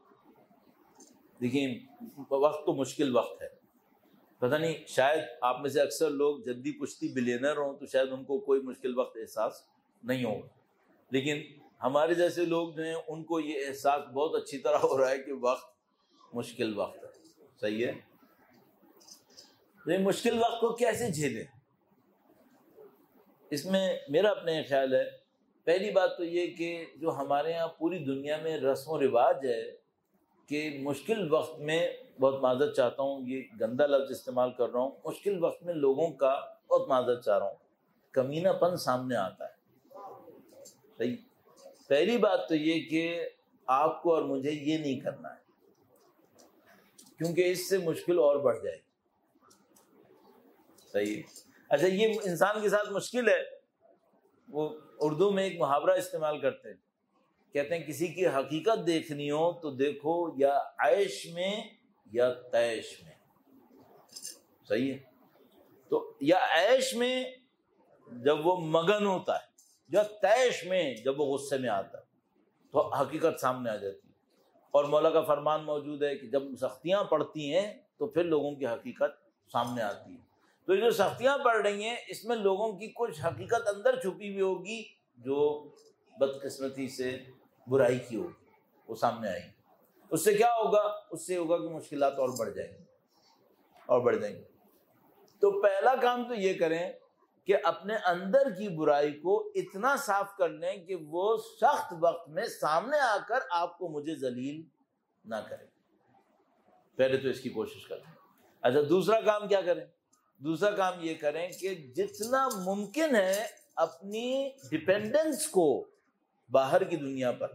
دیکھیں وقت تو مشکل وقت ہے، پتہ نہیں شاید آپ میں سے اکثر لوگ جدی پشتی بلینر ہوں تو شاید ان کو کوئی مشکل وقت احساس نہیں ہوگا، لیکن ہمارے جیسے لوگ جو ہیں ان کو یہ احساس بہت اچھی طرح ہو رہا ہے کہ وقت مشکل وقت ہے۔ صحیح ہے؟ یہ مشکل وقت کو کیسے جھیلیں؟ اس میں میرا اپنا یہ خیال ہے، پہلی بات تو یہ کہ جو ہمارے ہاں پوری دنیا میں رسم و رواج ہے کہ مشکل وقت میں، بہت معذرت چاہتا ہوں یہ گندا لفظ استعمال کر رہا ہوں، مشکل وقت میں لوگوں کا، بہت معذرت چاہ رہا ہوں، کمینہ پن سامنے آتا ہے۔ صحیح؟ پہلی بات تو یہ کہ آپ کو اور مجھے یہ نہیں کرنا ہے، کیونکہ اس سے مشکل اور بڑھ جائے گی۔ صحیح؟ اچھا، یہ انسان کے ساتھ مشکل ہے، وہ اردو میں ایک محاورہ استعمال کرتے ہیں، کہتے ہیں کسی کی حقیقت دیکھنی ہو تو دیکھو یا عیش میں یا تیش میں۔ صحیح ہے؟ تو یا عیش میں جب وہ مگن ہوتا ہے، یا تیش میں جب وہ غصے میں آتا ہے، تو حقیقت سامنے آ جاتی ہے۔ اور مولا کا فرمان موجود ہے کہ جب سختیاں پڑتی ہیں تو پھر لوگوں کی حقیقت سامنے آتی ہے۔ تو یہ جو سختیاں پڑ رہی ہیں اس میں لوگوں کی کچھ حقیقت اندر چھپی ہوئی ہوگی جو بدقسمتی سے برائی کی ہوگی، وہ سامنے آئیں گی۔ اس سے کیا ہوگا؟ اس سے ہوگا کہ مشکلات اور بڑھ جائیں گی اور بڑھ جائیں گی۔ تو پہلا کام تو یہ کریں کہ اپنے اندر کی برائی کو اتنا صاف کر لیں کہ وہ سخت وقت میں سامنے آ کر آپ کو مجھے ذلیل نہ کرے۔ پہلے تو اس کی کوشش کریں۔ اچھا، دوسرا کام کیا کریں؟ دوسرا کام یہ کریں کہ جتنا ممکن ہے اپنی ڈیپینڈنس کو باہر کی دنیا پر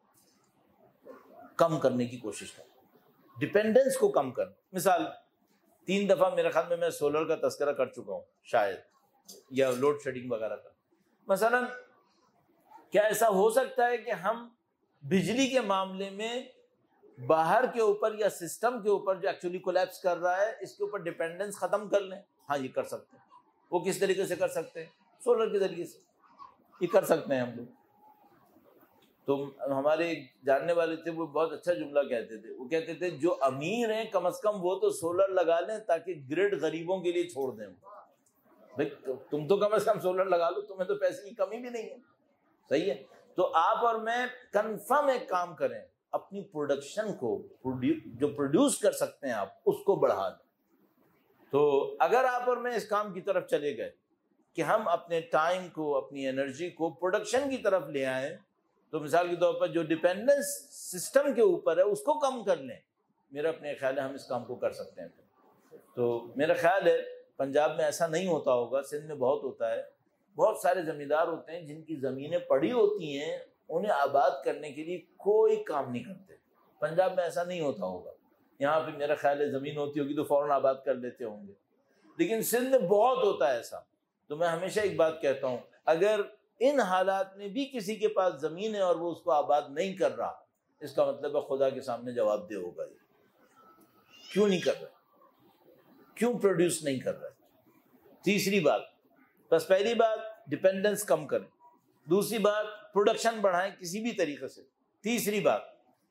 کم کرنے کی کوشش کریں، ڈیپینڈنس کو کم کریں۔ مثال 3 دفعہ میرے خیال میں میں سولر کا تذکرہ کر چکا ہوں شاید، یا لوڈ شیڈنگ وغیرہ کا۔ مثلا کیا ایسا ہو سکتا ہے کہ ہم بجلی کے معاملے میں باہر کے اوپر یا سسٹم کے اوپر جو ایکچولی کولیپس کر رہا ہے اس کے اوپر ڈیپینڈنس ختم کر لیں؟ ہاں یہ کر سکتے ہیں. وہ کس طریقے سے کر سکتے ہیں؟ سولر کے ذریعے سے یہ کر سکتے ہیں ہم لوگ. تو ہمارے جاننے والے تھے، وہ بہت اچھا جملہ کہتے تھے. وہ کہتے تھے جو امیر ہیں کم از کم وہ تو سولر لگا لیں تاکہ گرڈ غریبوں کے لیے چھوڑ دیں. بھائی تم تو کم از کم سولر لگا لو، تمہیں تو پیسے کی کمی بھی نہیں ہے. صحیح ہے. تو آپ اور میں کنفرم ایک کام کریں، اپنی پروڈکشن کو جو پروڈیوس کر سکتے ہیں آپ اس کو بڑھا دیں. تو اگر آپ اور میں اس کام کی طرف چلے گئے کہ ہم اپنے ٹائم کو، اپنی انرجی کو پروڈکشن کی طرف لے آئیں، تو مثال کے طور پر جو ڈیپینڈنس سسٹم کے اوپر ہے اس کو کم کر لیں. میرا اپنے خیال ہے ہم اس کام کو کر سکتے ہیں. تو میرا خیال ہے پنجاب میں ایسا نہیں ہوتا ہوگا، سندھ میں بہت ہوتا ہے. بہت سارے زمیندار ہوتے ہیں جن کی زمینیں پڑی ہوتی ہیں، انہیں آباد کرنے کے لیے کوئی کام نہیں کرتے. پنجاب میں ایسا نہیں ہوتا ہوگا. یہاں پہ میرا خیال ہے زمین ہوتی ہوگی تو فوراً آباد کر لیتے ہوں گے، لیکن سندھ میں بہت ہوتا ہے ایسا. تو میں ہمیشہ ایک بات کہتا ہوں، اگر ان حالات میں بھی کسی کے پاس زمین ہے اور وہ اس کو آباد نہیں کر رہا، اس کا مطلب ہے خدا کے سامنے جواب دہ ہوگا. یہ کیوں نہیں کر رہا؟ کیوں پروڈیوس نہیں کر رہا؟ تیسری بات، بس پہلی بات ڈیپینڈنس کم کریں، دوسری بات پروڈکشن بڑھائیں کسی بھی طریقے سے، تیسری بات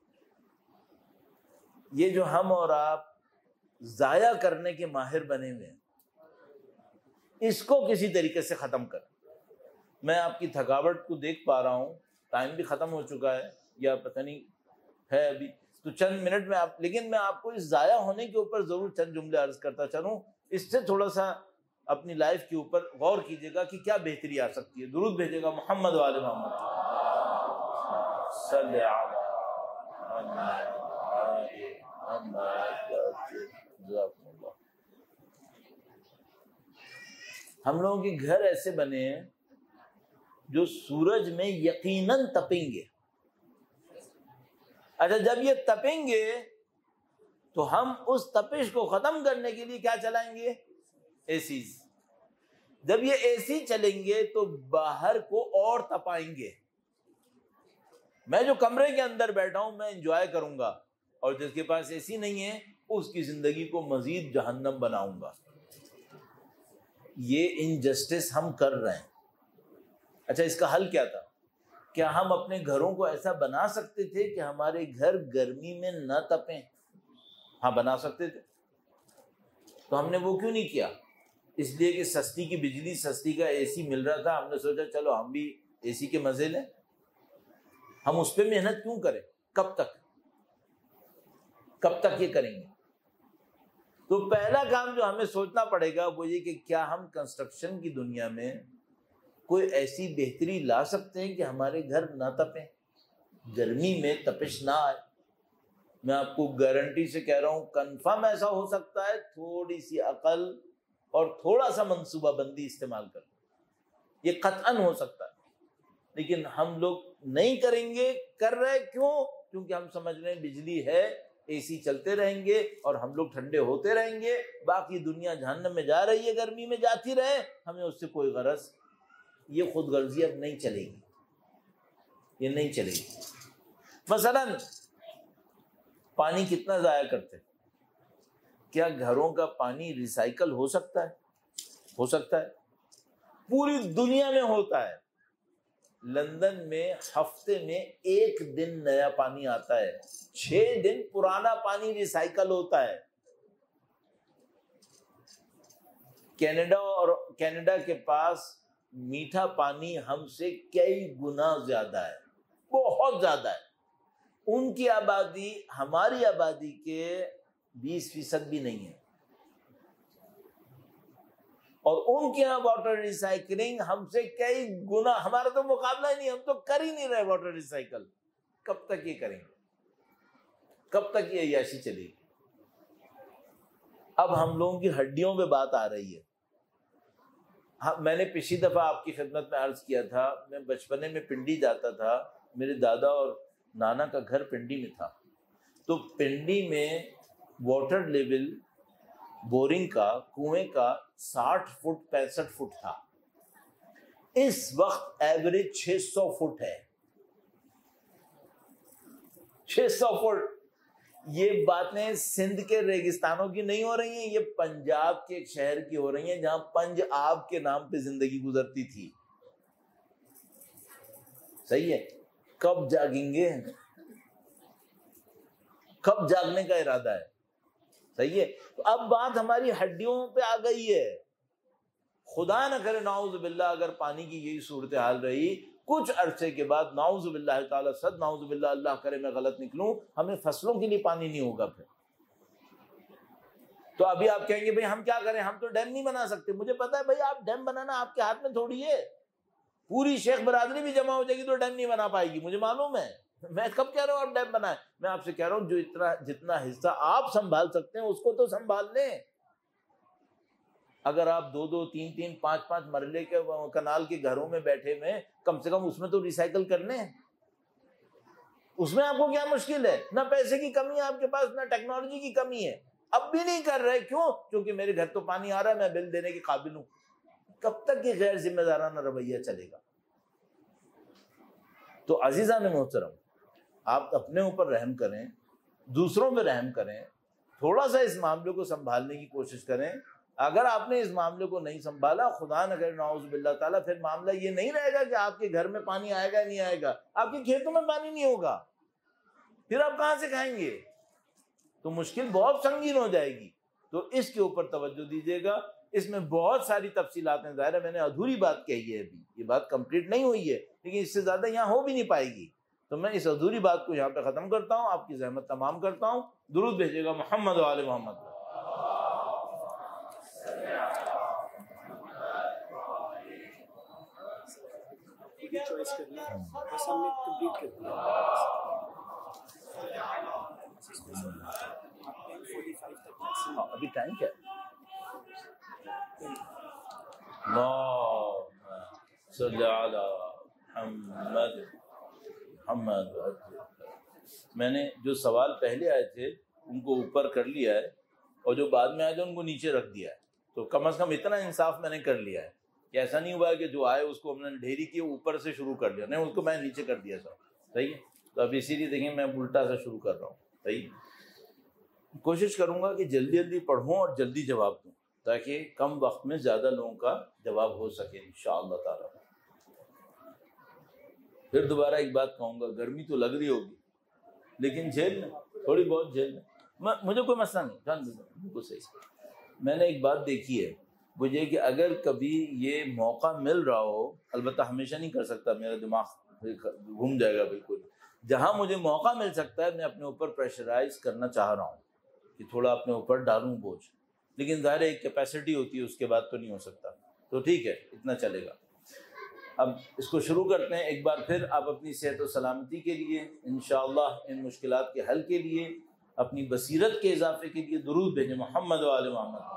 یہ جو ہم اور آپ ضائع کرنے کے ماہر بنے ہوئے ہیں اس کو کسی طریقے سے ختم کریں. میں آپ کی تھکاوٹ کو دیکھ پا رہا ہوں، ٹائم بھی ختم ہو چکا ہے یا پتہ نہیں ہے ابھی، تو چند منٹ میں لیکن میں آپ کو اس ضائع ہونے کے اوپر ضرور چند جملے عرض کرتا چلوں. اس سے تھوڑا سا اپنی لائف کے اوپر غور کیجیے گا کہ کیا بہتری آ سکتی ہے. درود بھیجے گا محمد وآل محمد صلی اللہ. ہم لوگوں کے گھر ایسے بنے ہیں جو سورج میں یقیناً تپیں گے. اچھا جب یہ تپیں گے تو ہم اس تپش کو ختم کرنے کے لیے کیا چلائیں گے؟ ACs. جب یہ اے سی چلیں گے تو باہر کو اور تپائیں گے. میں جو کمرے کے اندر بیٹھا ہوں میں انجوائے کروں گا، اور جس کے پاس اے سی نہیں ہے اس کی زندگی کو مزید جہنم بناؤں گا. یہ انجسٹس ہم کر رہے ہیں. اچھا اس کا حل کیا تھا؟ کیا ہم اپنے گھروں کو ایسا بنا سکتے تھے کہ ہمارے گھر گرمی میں نہ تپیں؟ ہاں بنا سکتے تھے. تو ہم نے وہ کیوں نہیں کیا؟ اس لیے کہ سستی کی بجلی، سستی کا اے سی مل رہا تھا. ہم نے سوچا چلو ہم بھی اے سی کے مزے لیں. ہم اس پہ محنت کیوں کریں؟ کب تک یہ کریں گے؟ تو پہلا کام جو ہمیں سوچنا پڑے گا وہ یہ کہ کیا ہم کنسٹرکشن کی دنیا میں کوئی ایسی بہتری لا سکتے ہیں کہ ہمارے گھر نہ تپیں، گرمی میں تپش نہ آئے. میں آپ کو گارنٹی سے کہہ رہا ہوں کنفرم ایسا ہو سکتا ہے. تھوڑی سی عقل اور تھوڑا سا منصوبہ بندی استعمال کر یہ قطعاً ہو سکتا ہے. لیکن ہم لوگ نہیں کریں گے. کر رہے کیوں؟ کیونکہ ہم سمجھ رہے ہیں بجلی ہے، اے سی چلتے رہیں گے اور ہم لوگ ٹھنڈے ہوتے رہیں گے، باقی دنیا جہنم میں جا رہی ہے، گرمی میں جاتی رہے، ہمیں اس سے کوئی غرض. یہ خود غرضی اب نہیں چلے گی، یہ نہیں چلے گی. مثلاً پانی کتنا ضائع کرتے؟ کیا گھروں کا پانی ریسائکل ہو سکتا ہے؟ ہو سکتا ہے. پوری دنیا میں ہوتا ہے. لندن میں ہفتے میں 1 دن نیا پانی آتا ہے، 6 دن پرانا پانی ریسائکل ہوتا ہے. کینیڈا کے پاس میٹھا پانی ہم سے کئی گنا زیادہ ہے، بہت زیادہ ہے. ان کی آبادی ہماری آبادی کے 20% بھی نہیں ہے، اور ان کے یہاں واٹر ریسائکلنگ ہم سے کئی گنا. ہمارا تو مقابلہ ہی نہیں، ہم تو کر ہی نہیں رہے واٹر ریسائکل. کب تک یہ کریں گے؟ کب تک یہ عیاشی چلے گی؟ اب ہم لوگوں کی ہڈیوں پہ بات آ رہی ہے. میں نے پچھلی دفعہ آپ کی خدمت میں عرض کیا تھا، میں بچپنے میں پنڈی جاتا تھا. میرے دادا اور نانا کا گھر پنڈی میں تھا. تو پنڈی میں واٹر لیول بورنگ کا، کنویں کا 60 فٹ 65 فٹ تھا. اس وقت ایوریج 600 فٹ ہے. 600 فٹ. یہ باتیں سندھ کے ریگستانوں کی نہیں ہو رہی ہیں، یہ پنجاب کے ایک شہر کی ہو رہی ہیں جہاں پنج آب کے نام پہ زندگی گزرتی تھی. صحیح ہے. کب جاگیں گے؟ کب جاگنے کا ارادہ ہے؟ صحیح ہے. تو اب بات ہماری ہڈیوں پہ آ گئی ہے. خدا نہ کرے نعوذ باللہ اگر پانی کی یہی صورتحال رہی، کچھ عرصے کے بعد نعوذ باللہ تعالیٰ صد نعوذ باللہ، اللہ کرے میں غلط نکلوں، ہمیں فصلوں کے لیے پانی نہیں ہوگا پھر. تو ابھی آپ کہیں گے بھائی ہم کیا کریں، ہم تو ڈیم نہیں بنا سکتے. مجھے پتا ہے بھائی آپ ڈیم بنانا آپ کے ہاتھ میں تھوڑی ہے. پوری شیخ برادری بھی جمع ہو جائے گی تو ڈیم نہیں بنا پائے گی، مجھے معلوم ہے. میں کب کہہ رہا ہوں آپ ڈیم بنائیں، میں آپ سے کہہ رہا ہوں جو جتنا حصہ آپ سنبھال سکتے ہیں اس کو تو سنبھال لیں. اگر آپ 2 3 3 5 5 مرلے کے کنال کے گھروں میں بیٹھے ہوئے، کم سے کم اس میں تو ریسائیکل کر لیں. اس میں آپ کو کیا مشکل ہے؟ نہ پیسے کی کمی ہے آپ کے پاس، نہ ٹیکنالوجی کی کمی ہے. اب بھی نہیں کر رہے، کیوں؟ کیونکہ میرے گھر تو پانی آ رہا ہے، میں بل دینے کے قابل ہوں. کب تک یہ غیر ذمہ دارانہ رویہ چلے گا؟ تو عزیزان محترم، آپ اپنے اوپر رحم کریں، دوسروں پہ رحم کریں، تھوڑا سا اس معاملے کو سنبھالنے کی کوشش کریں. اگر آپ نے اس معاملے کو نہیں سنبھالا، خدا نہ کرے نعوذ باللہ تعالیٰ، پھر معاملہ یہ نہیں رہے گا کہ آپ کے گھر میں پانی آئے گا نہیں آئے گا، آپ کے کھیتوں میں پانی نہیں ہوگا، پھر آپ کہاں سے کھائیں گے؟ تو مشکل بہت سنگین ہو جائے گی. تو اس کے اوپر توجہ دیجیے گا. اس میں بہت ساری تفصیلات ہیں، ظاہر ہے میں نے ادھوری بات کہی ہے، ابھی یہ بات کمپلیٹ نہیں ہوئی ہے، لیکن اس سے زیادہ یہاں ہو بھی نہیں پائے گی. تو میں اس ادھوری بات کو یہاں پہ ختم کرتا ہوں، آپ کی زحمت تمام کرتا ہوں. درود بھیجیے گا محمد و آل محمد. چوائس کرنا بس ہم نے کمپلیٹ کر دیا. ابھی ٹائم کیا ہے؟ اللہم صلی علی محمد محمد. میں نے جو سوال پہلے آئے تھے ان کو اوپر کر لیا ہے، اور جو بعد میں آئے تھے ان کو نیچے رکھ دیا ہے. تو کم از کم اتنا انصاف میں نے کر لیا ہے کہ ایسا نہیں ہوا کہ جو آئے اس کو ہم نے ڈھیری کی اوپر سے شروع کر لیا، نہیں، اس کو میں نیچے کر دیا سب. صحیح ہے. تو اب اسی لیے دیکھیں میں الٹا سے شروع کر رہا ہوں. صحیح. کوشش کروں گا کہ جلدی جلدی پڑھوں اور جلدی جواب دوں تاکہ کم وقت میں زیادہ لوگوں کا جواب ہو سکے انشاءاللہ تعالی. پھر دوبارہ ایک بات کہوں گا، گرمی تو لگ رہی ہوگی لیکن جھیل میں، تھوڑی بہت جھیل میں، مجھے کوئی مسئلہ نہیں، جان بالکل صحیح. میں نے ایک بات دیکھی ہے، وہ یہ کہ اگر کبھی یہ موقع مل رہا ہو، البتہ ہمیشہ نہیں کر سکتا، میرا دماغ گھوم جائے گا بالکل، جہاں مجھے موقع مل سکتا ہے میں اپنے اوپر پریشرائز کرنا چاہ رہا ہوں کہ تھوڑا اپنے اوپر ڈالوں بوجھ. لیکن ظاہر ایک کیپیسٹی ہوتی ہے، اس کے بعد تو نہیں ہو سکتا. تو ٹھیک ہے، اتنا چلے گا. اب اس کو شروع کرتے ہیں. ایک بار پھر آپ اپنی صحت و سلامتی کے لیے، انشاءاللہ ان مشکلات کے حل کے لیے، اپنی بصیرت کے اضافے کے لیے درود بھیجیں محمد و آل محمد.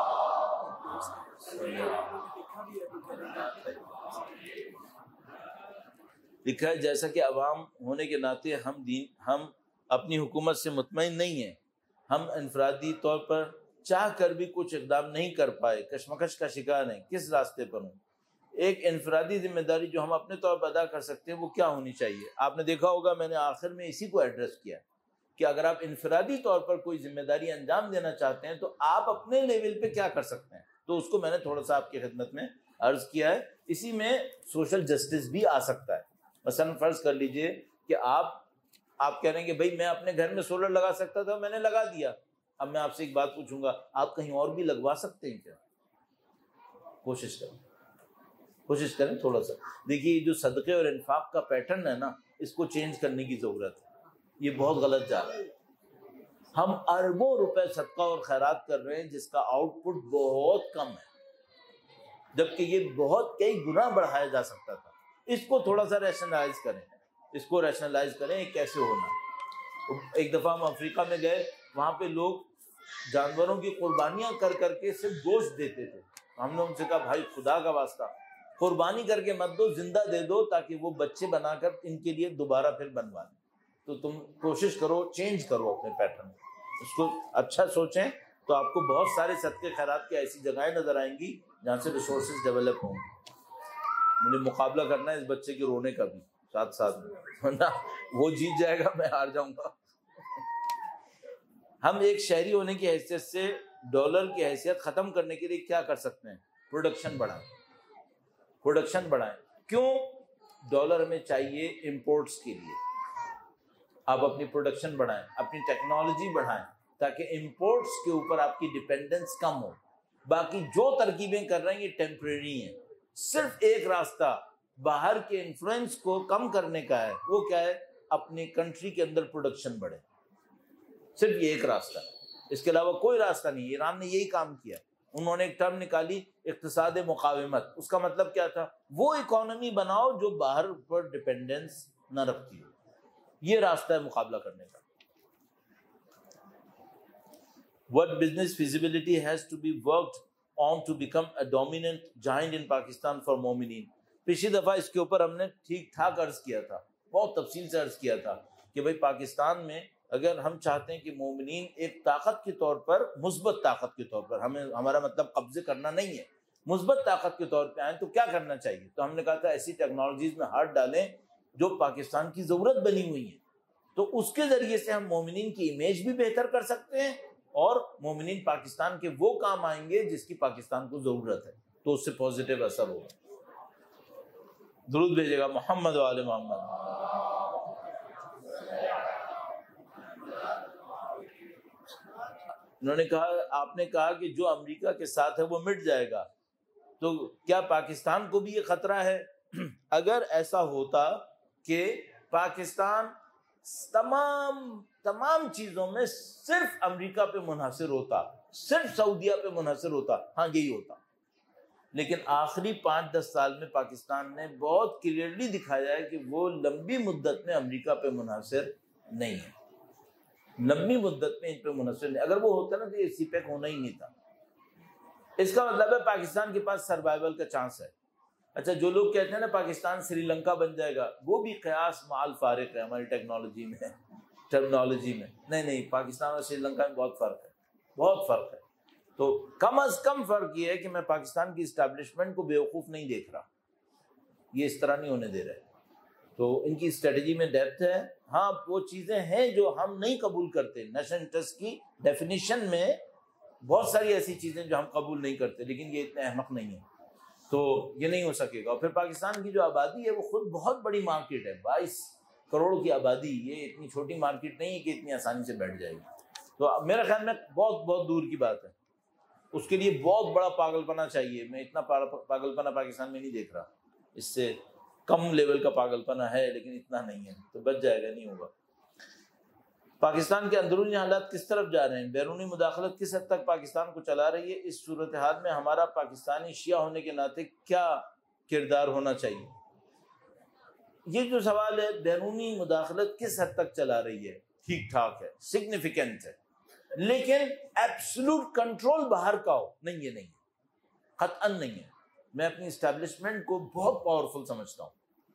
لکھا ہے جیسا کہ عوام ہونے کے ناطے ہم اپنی حکومت سے مطمئن نہیں ہیں، ہم انفرادی طور پر چاہ کر بھی کچھ اقدام نہیں کر پائے، کشمکش کا شکار ہیں، کس راستے پر ہوں؟ ایک انفرادی ذمہ داری جو ہم اپنے طور پر ادا کر سکتے ہیں وہ کیا ہونی چاہیے؟ آپ نے دیکھا ہوگا میں نے آخر میں اسی کو ایڈریس کیا کہ اگر آپ انفرادی طور پر کوئی ذمہ داری انجام دینا چاہتے ہیں تو آپ اپنے لیول پہ کیا کر سکتے ہیں. تو اس کو میں نے تھوڑا سا آپ کی خدمت میں عرض کیا ہے. اسی میں سوشل جسٹس بھی آ سکتا ہے. مثلا فرض کر لیجئے کہ آپ کہہ رہے ہیں کہ بھائی میں اپنے گھر میں سولر لگا سکتا تھا، میں نے لگا دیا. اب میں آپ سے ایک بات پوچھوں گا، آپ کہیں اور بھی لگوا سکتے ہیں کیا؟ کوشش کریں تھوڑا سا. دیکھیے جو صدقے اور انفاق کا پیٹرن ہے نا، اس کو چینج کرنے کی ضرورت ہے. یہ بہت غلط جا رہا ہے. ہم اربوں روپے صدقہ اور خیرات کر رہے ہیں جس کا آؤٹ پٹ بہت کم ہے، جبکہ یہ بہت کئی گنا بڑھایا جا سکتا تھا. اس کو تھوڑا سا ریشنلائز کریں کیسے ہونا. ایک دفعہ ہم افریقہ میں گئے، وہاں پہ لوگ جانوروں کی قربانیاں کر کر کے صرف گوشت دیتے تھے. ہم نے ان سے کہا بھائی خدا کا واسطہ قربانی کر کے مت دو، زندہ دے دو تاکہ وہ بچے بنا کر ان کے لیے دوبارہ پھر بنوا دیں. تو تم کوشش کرو، چینج کرو اپنے پیٹرن، اس کو اچھا سوچیں تو آپ کو بہت سارے صدقے خیرات کی ایسی جگہیں نظر آئیں گی جہاں سے ریسورسز ڈیولپ ہوں گے. مجھے مقابلہ کرنا ہے اس بچے کے رونے کا بھی ساتھ ساتھ میں، ورنہ وہ جیت جائے گا میں ہار جاؤں گا. ہم ایک شہری ہونے کی حیثیت سے ڈالر کی حیثیت ختم کرنے کے لیے کیا کر سکتے ہیں؟ پروڈکشن بڑھائیں، پروڈکشن بڑھائیں. کیوں؟ ڈالر ہمیں چاہیے امپورٹس کے لیے. آپ اپنی پروڈکشن بڑھائیں، اپنی ٹیکنالوجی بڑھائیں تاکہ امپورٹس کے اوپر آپ کی ڈیپینڈنس کم ہو. باقی جو ترکیبیں کر رہے ہیں یہ ٹیمپریری ہیں. صرف ایک راستہ باہر کے انفلوئنس کو کم کرنے کا ہے، وہ کیا ہے؟ اپنی کنٹری کے اندر پروڈکشن بڑھے. صرف یہ ایک راستہ، اس کے علاوہ کوئی راستہ نہیں. ایران نے یہی کام کیا. انہوں نے ایک ٹرم نکالی اقتصاد مقاومت. اس کا مطلب کیا تھا؟ وہ اکانومی بناؤ جو باہر پر ڈیپینڈنس نہ رکھتی ہو. یہ راستہ ہے مقابلہ کرنے کا. What business feasibility has to be worked on to become a dominant giant in Pakistan for مومنین. پچھلی دفعہ اس کے اوپر ہم نے ٹھیک ٹھاک عرض کیا تھا، بہت تفصیل سے عرض کیا تھا کہ بھائی پاکستان میں اگر ہم چاہتے ہیں کہ مومنین ایک طاقت کے طور پر، مثبت طاقت کے طور پر، ہمارا مطلب قبضے کرنا نہیں ہے، مثبت طاقت کے طور پہ آئیں تو کیا کرنا چاہیے؟ تو ہم نے کہا تھا ایسی ٹیکنالوجیز میں ہاتھ ڈالیں جو پاکستان کی ضرورت بنی ہوئی ہیں. تو اس کے ذریعے سے ہم مومنین کی امیج بھی بہتر کر سکتے ہیں اور مومنین پاکستان کے وہ کام آئیں گے جس کی پاکستان کو ضرورت ہے، تو اس سے پازیٹیو اثر ہوگا. درود بھیجے گا محمد و آل محمد. انہوں نے کہا، آپ نے کہا کہ جو امریکہ کے ساتھ ہے وہ مٹ جائے گا، تو کیا پاکستان کو بھی یہ خطرہ ہے؟ اگر ایسا ہوتا کہ پاکستان تمام چیزوں میں صرف امریکہ پہ منحصر ہوتا، صرف سعودیہ پہ منحصر ہوتا، ہاں یہی ہوتا. لیکن آخری 5-10 سال میں پاکستان نے بہت کلیئرلی دکھایا ہے کہ وہ لمبی مدت میں امریکہ پہ منحصر نہیں ہے. لمبی مدت میں ان پہ منحصر نہیں. اگر وہ ہوتا نا تو یہ سی پیک ہونا ہی نہیں تھا. اس کا مطلب ہے پاکستان کے پاس سروائیول کا چانس ہے. اچھا، جو لوگ کہتے ہیں نا پاکستان سری لنکا بن جائے گا، وہ بھی قیاس معال فارق ہے ہماری ٹیکنالوجی میں، ٹرمنالوجی میں. نہیں، پاکستان اور سری لنکا میں بہت فرق ہے، بہت فرق ہے. تو کم از کم فرق یہ ہے کہ میں پاکستان کی اسٹیبلشمنٹ کو بیوقوف نہیں دیکھ رہا، یہ اس طرح نہیں ہونے دے رہے. تو ان کی اسٹریٹجی میں ڈیپتھ ہے. ہاں، وہ چیزیں ہیں جو ہم نہیں قبول کرتے. نیشنل انٹرسٹ کی ڈیفینیشن میں بہت ساری ایسی چیزیں جو ہم قبول نہیں کرتے، لیکن یہ اتنے احمق نہیں ہیں، تو یہ نہیں ہو سکے گا. اور پھر پاکستان کی جو آبادی ہے وہ خود بہت بڑی مارکیٹ ہے، 22 کروڑ کی آبادی. یہ اتنی چھوٹی مارکیٹ نہیں ہے کہ اتنی آسانی سے بیٹھ جائے گی. تو میرا خیال میں بہت بہت دور کی بات ہے. اس کے لیے بہت بڑا پاگل پنا چاہیے. میں اتنا پاگل پنا پاکستان میں نہیں دیکھ رہا. اس سے کم لیول کا پاگل پنا ہے لیکن اتنا نہیں ہے، تو بچ جائے گا، نہیں ہوگا. پاکستان کے اندرونی حالات کس طرف جا رہے ہیں؟ بیرونی مداخلت کس حد تک پاکستان کو چلا رہی ہے؟ اس صورتحال میں ہمارا پاکستانی شیعہ ہونے کے ناطے کیا کردار ہونا چاہیے؟ یہ جو سوال ہے، بیرونی مداخلت کس حد تک چلا رہی ہے، ٹھیک ٹھاک ہے، سگنیفیکنٹ ہے، لیکن ایبسولوٹ کنٹرول باہر کا ہو نہیں، یہ نہیں ہے، قطعاً نہیں ہے. میں اپنی اسٹیبلشمنٹ کو بہت پاورفل سمجھتا ہوں.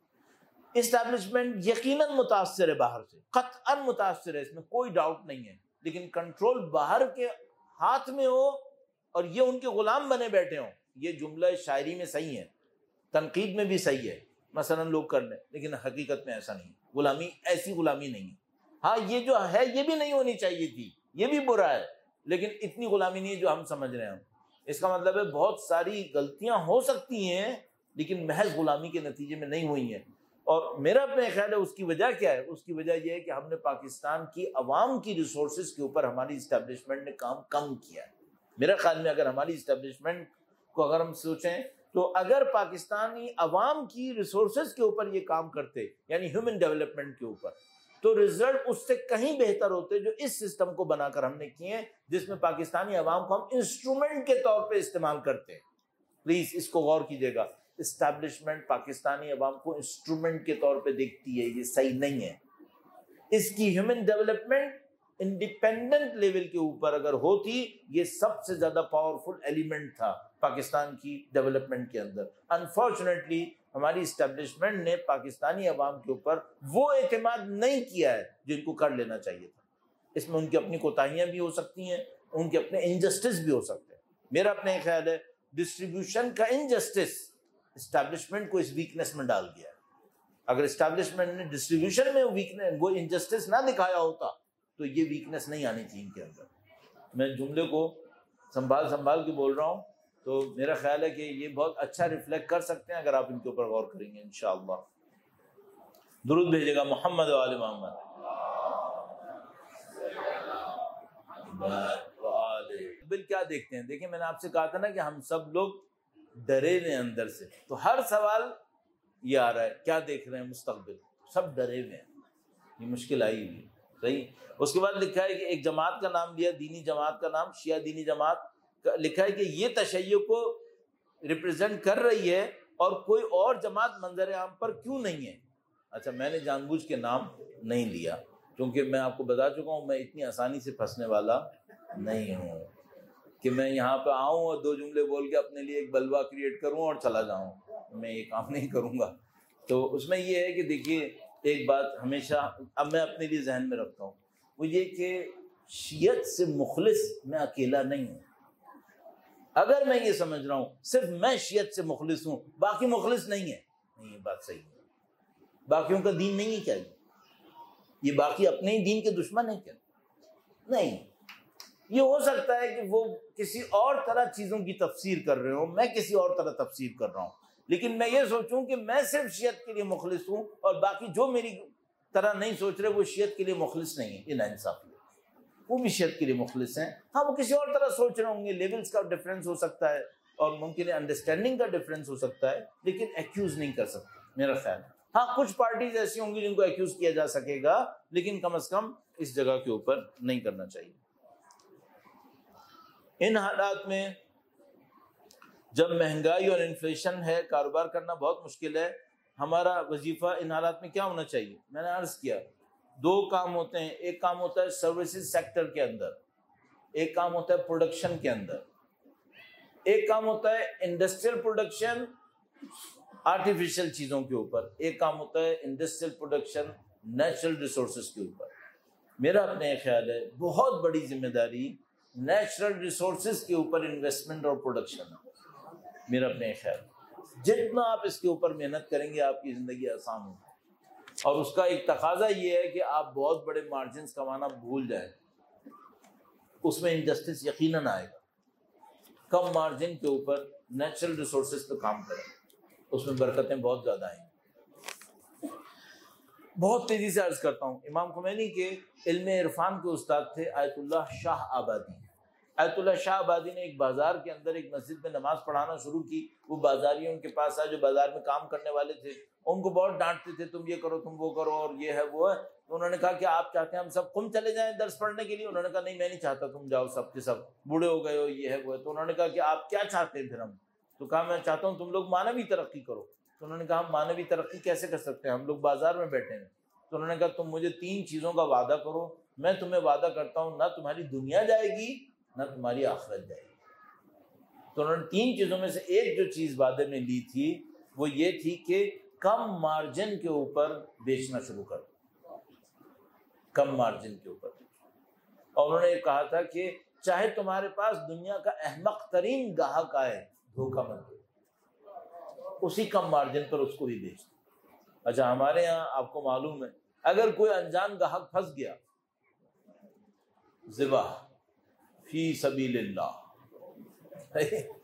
اسٹیبلشمنٹ یقیناً متاثر ہے باہر سے، قطعاً متاثر ہے، اس میں کوئی ڈاؤٹ نہیں ہے، لیکن کنٹرول باہر کے ہاتھ میں ہو اور یہ ان کے غلام بنے بیٹھے ہوں. یہ جملہ شاعری میں صحیح ہے، تنقید میں بھی صحیح ہے، مثلا لوگ کر لیں، لیکن حقیقت میں ایسا نہیں. غلامی ایسی غلامی نہیں ہے. ہاں، یہ جو ہے یہ بھی نہیں ہونی چاہیے تھی، یہ بھی برا ہے، لیکن اتنی غلامی نہیں ہے جو ہم سمجھ رہے ہیں. اس کا مطلب ہے بہت ساری غلطیاں ہو سکتی ہیں لیکن محض غلامی کے نتیجے میں نہیں ہوئی ہیں. اور میرا اپنا خیال ہے اس کی وجہ کیا ہے؟ اس کی وجہ یہ ہے کہ ہم نے پاکستان کی عوام کی ریسورسز کے اوپر ہماری اسٹیبلشمنٹ نے کام کم کیا ہے. میرا خیال میں اگر ہماری اسٹیبلشمنٹ کو اگر ہم سوچیں تو اگر پاکستانی عوام کی ریسورسز کے اوپر یہ کام کرتے، یعنی ہیومن ڈیولپمنٹ کے اوپر، تو رزلٹ اس سے کہیں بہتر ہوتے جو اس سسٹم کو بنا کر ہم نے کیے ہیں، جس میں پاکستانی عوام کو ہم انسٹرومنٹ کے طور پہ استعمال کرتے ہیں. پلیز اس کو غور کیجیے گا. اسٹیبلشمنٹ پاکستانی عوام کو انسٹرومنٹ کے طور پہ دیکھتی ہے، یہ صحیح نہیں ہے. اس کی ہیومن ڈیولپمنٹ انڈیپینڈنٹ لیول کے اوپر اگر ہوتی، یہ سب سے زیادہ پاورفل ایلیمنٹ تھا پاکستان کی ڈیولپمنٹ کے اندر. انفارچونیٹلی ہماری اسٹیبلشمنٹ نے پاکستانی عوام کے اوپر وہ اعتماد نہیں کیا ہے جو ان کو کر لینا چاہیے تھا. اس میں ان کی اپنی کوتاہیاں بھی ہو سکتی ہیں، ان کے اپنے انجسٹس بھی ہو سکتے ہیں. میرا اپنا ایک خیال ہے ڈسٹریبیوشن کا انجسٹس اسٹیبلشمنٹ کو اس ویکنس میں ڈال دیا ہے. اگر اسٹیبلشمنٹ نے ڈسٹریبیوشن میں وہ انجسٹس نہ دکھایا ہوتا تو یہ ویکنس نہیں آنی چاہیے ان کے اندر. میں جملے کو سنبھال کے بول رہا ہوں، تو میرا خیال ہے کہ یہ بہت اچھا ریفلیکٹ کر سکتے ہیں اگر آپ ان کے اوپر غور کریں گے انشاءاللہ. درود بھیجے گا محمد و آل محمد. بل کیا دیکھتے ہیں؟ دیکھیں میں نے آپ سے کہا تھا نا کہ ہم سب لوگ ڈرے ہوئے اندر سے، تو ہر سوال یہ آ رہا ہے کیا دیکھ رہے ہیں مستقبل، سب ڈرے ہوئے ہیں، یہ مشکل آئی ہوئی. صحیح. اس کے بعد لکھا ہے کہ ایک جماعت کا نام لیا، دینی جماعت کا نام، شیعہ دینی جماعت، لکھا ہے کہ یہ تشیع کو ریپرزینٹ کر رہی ہے اور کوئی اور جماعت منظر عام پر کیوں نہیں ہے. اچھا میں نے جان بوجھ کے نام نہیں لیا کیونکہ میں آپ کو بتا چکا ہوں میں اتنی آسانی سے پھنسنے والا نہیں ہوں کہ میں یہاں پہ آؤں اور 2 جملے بول کے اپنے لیے ایک بلوا کریٹ کروں اور چلا جاؤں. میں یہ کام نہیں کروں گا. تو اس میں یہ ہے کہ دیکھیے ایک بات ہمیشہ اب میں اپنے لیے ذہن میں رکھتا ہوں، وہ یہ کہ شیعت سے مخلص میں اکیلا نہیں ہوں. اگر میں یہ سمجھ رہا ہوں صرف میں شیعت سے مخلص ہوں باقی مخلص نہیں ہے، نہیں یہ بات صحیح ہے. باقیوں کا دین نہیں ہے کیا یہ باقی اپنے ہی دین کے دشمن ہیں کیا؟ نہیں. یہ ہو سکتا ہے کہ وہ کسی اور طرح چیزوں کی تفسیر کر رہے ہوں، میں کسی اور طرح تفسیر کر رہا ہوں، لیکن میں یہ سوچوں کہ میں صرف شیعت کے لیے مخلص ہوں اور باقی جو میری طرح نہیں سوچ رہے وہ شیعت کے لیے مخلص نہیں ہے. یہ ناانصافی ہے. وہ بھی شیعت کے لیے مخلص ہیں، ہاں وہ کسی اور طرح سوچ رہے ہوں گے، لیولز کا ڈفرینس ہو سکتا ہے اور ممکن ہے انڈرسٹینڈنگ کا ڈفرینس ہو سکتا ہے، لیکن ایکیوز نہیں کر سکتے میرا خیال ہے. ہاں کچھ پارٹیز ایسی ہوں گی جن کو ایکیوز کیا جا سکے گا، لیکن کم از کم اس جگہ کے اوپر نہیں کرنا چاہیے. ان حالات میں جب مہنگائی اور انفلیشن ہے، کاروبار کرنا بہت مشکل ہے. ہمارا وظیفہ ان حالات میں کیا ہونا چاہیے؟ میں نے عرض کیا 2 کام ہوتے ہیں. ایک کام ہوتا ہے سروسز سیکٹر کے اندر، ایک کام ہوتا ہے پروڈکشن کے اندر. ایک کام ہوتا ہے انڈسٹریل پروڈکشن آرٹیفیشل چیزوں کے اوپر، ایک کام ہوتا ہے انڈسٹریل پروڈکشن نیچرل ریسورسز کے اوپر. میرا اپنے خیال ہے بہت بڑی ذمہ داری نیچرل ریسورسز کے اوپر انویسٹمنٹ اور پروڈکشن ہے. میرا اپنے خیال جتنا آپ اس کے اوپر محنت کریں گے آپ کی زندگی آسان ہوگی. اور اس کا ایک تقاضا یہ ہے کہ آپ بہت بڑے مارجنز کمانا بھول جائیں، اس میں انجسٹس یقیناً آئے گا. کم مارجن کے اوپر نیچرل ریسورسز پہ کام کریں، اس میں برکتیں بہت زیادہ آئیں گی. بہت تیزی سے عرض کرتا ہوں، امام خمینی کے علم عرفان کے استاد تھے آیت اللہ شاہ آبادی. آیت اللہ شاہ آبادی نے ایک بازار کے اندر ایک مسجد میں نماز پڑھانا شروع کی. وہ بازاری ان کے پاس آئے جو بازار میں کام کرنے والے تھے، ان کو بہت ڈانٹتے تھے، تم یہ کرو تم وہ کرو اور یہ ہے وہ ہے. تو انہوں نے کہا کہ آپ چاہتے ہیں ہم سب قم چلے جائیں درس پڑھنے کے لیے؟ انہوں نے کہا نہیں میں نہیں چاہتا، تم جاؤ سب کے سب، بوڑھے ہو گئے ہو یہ ہے وہ ہے. تو انہوں نے کہا کہ آپ کیا چاہتے ہیں پھر ہم؟ تو کہا میں چاہتا ہوں تم لوگ مانوی ترقی کرو. تو انہوں نے کہا ہم مانوی ترقی کیسے کر سکتے ہیں، ہم لوگ بازار میں بیٹھے ہیں. تو انہوں نے کہا تم مجھے 3 چیزوں کا وعدہ کرو، میں تمہیں وعدہ کرتا ہوں نہ تمہاری دنیا جائے گی نہ تمہاری آخرت جائے گی. تو انہوں نے 3 چیزوں میں سے ایک جو چیز وعدے میں لی تھی وہ یہ تھی کہ کم مارجن کے اوپر بیچنا شروع کر، کم مارجن کے اوپر. اور انہوں نے یہ کہا تھا کہ چاہے تمہارے پاس دنیا کا احمق ترین گاہک آئے دھوکہ مت دو، اسی کم مارجن پر اس کو ہی بیچ دو. اچھا ہمارے یہاں آپ کو معلوم ہے اگر کوئی انجان گاہک پھنس گیا، ذبح فی سبیل اللہ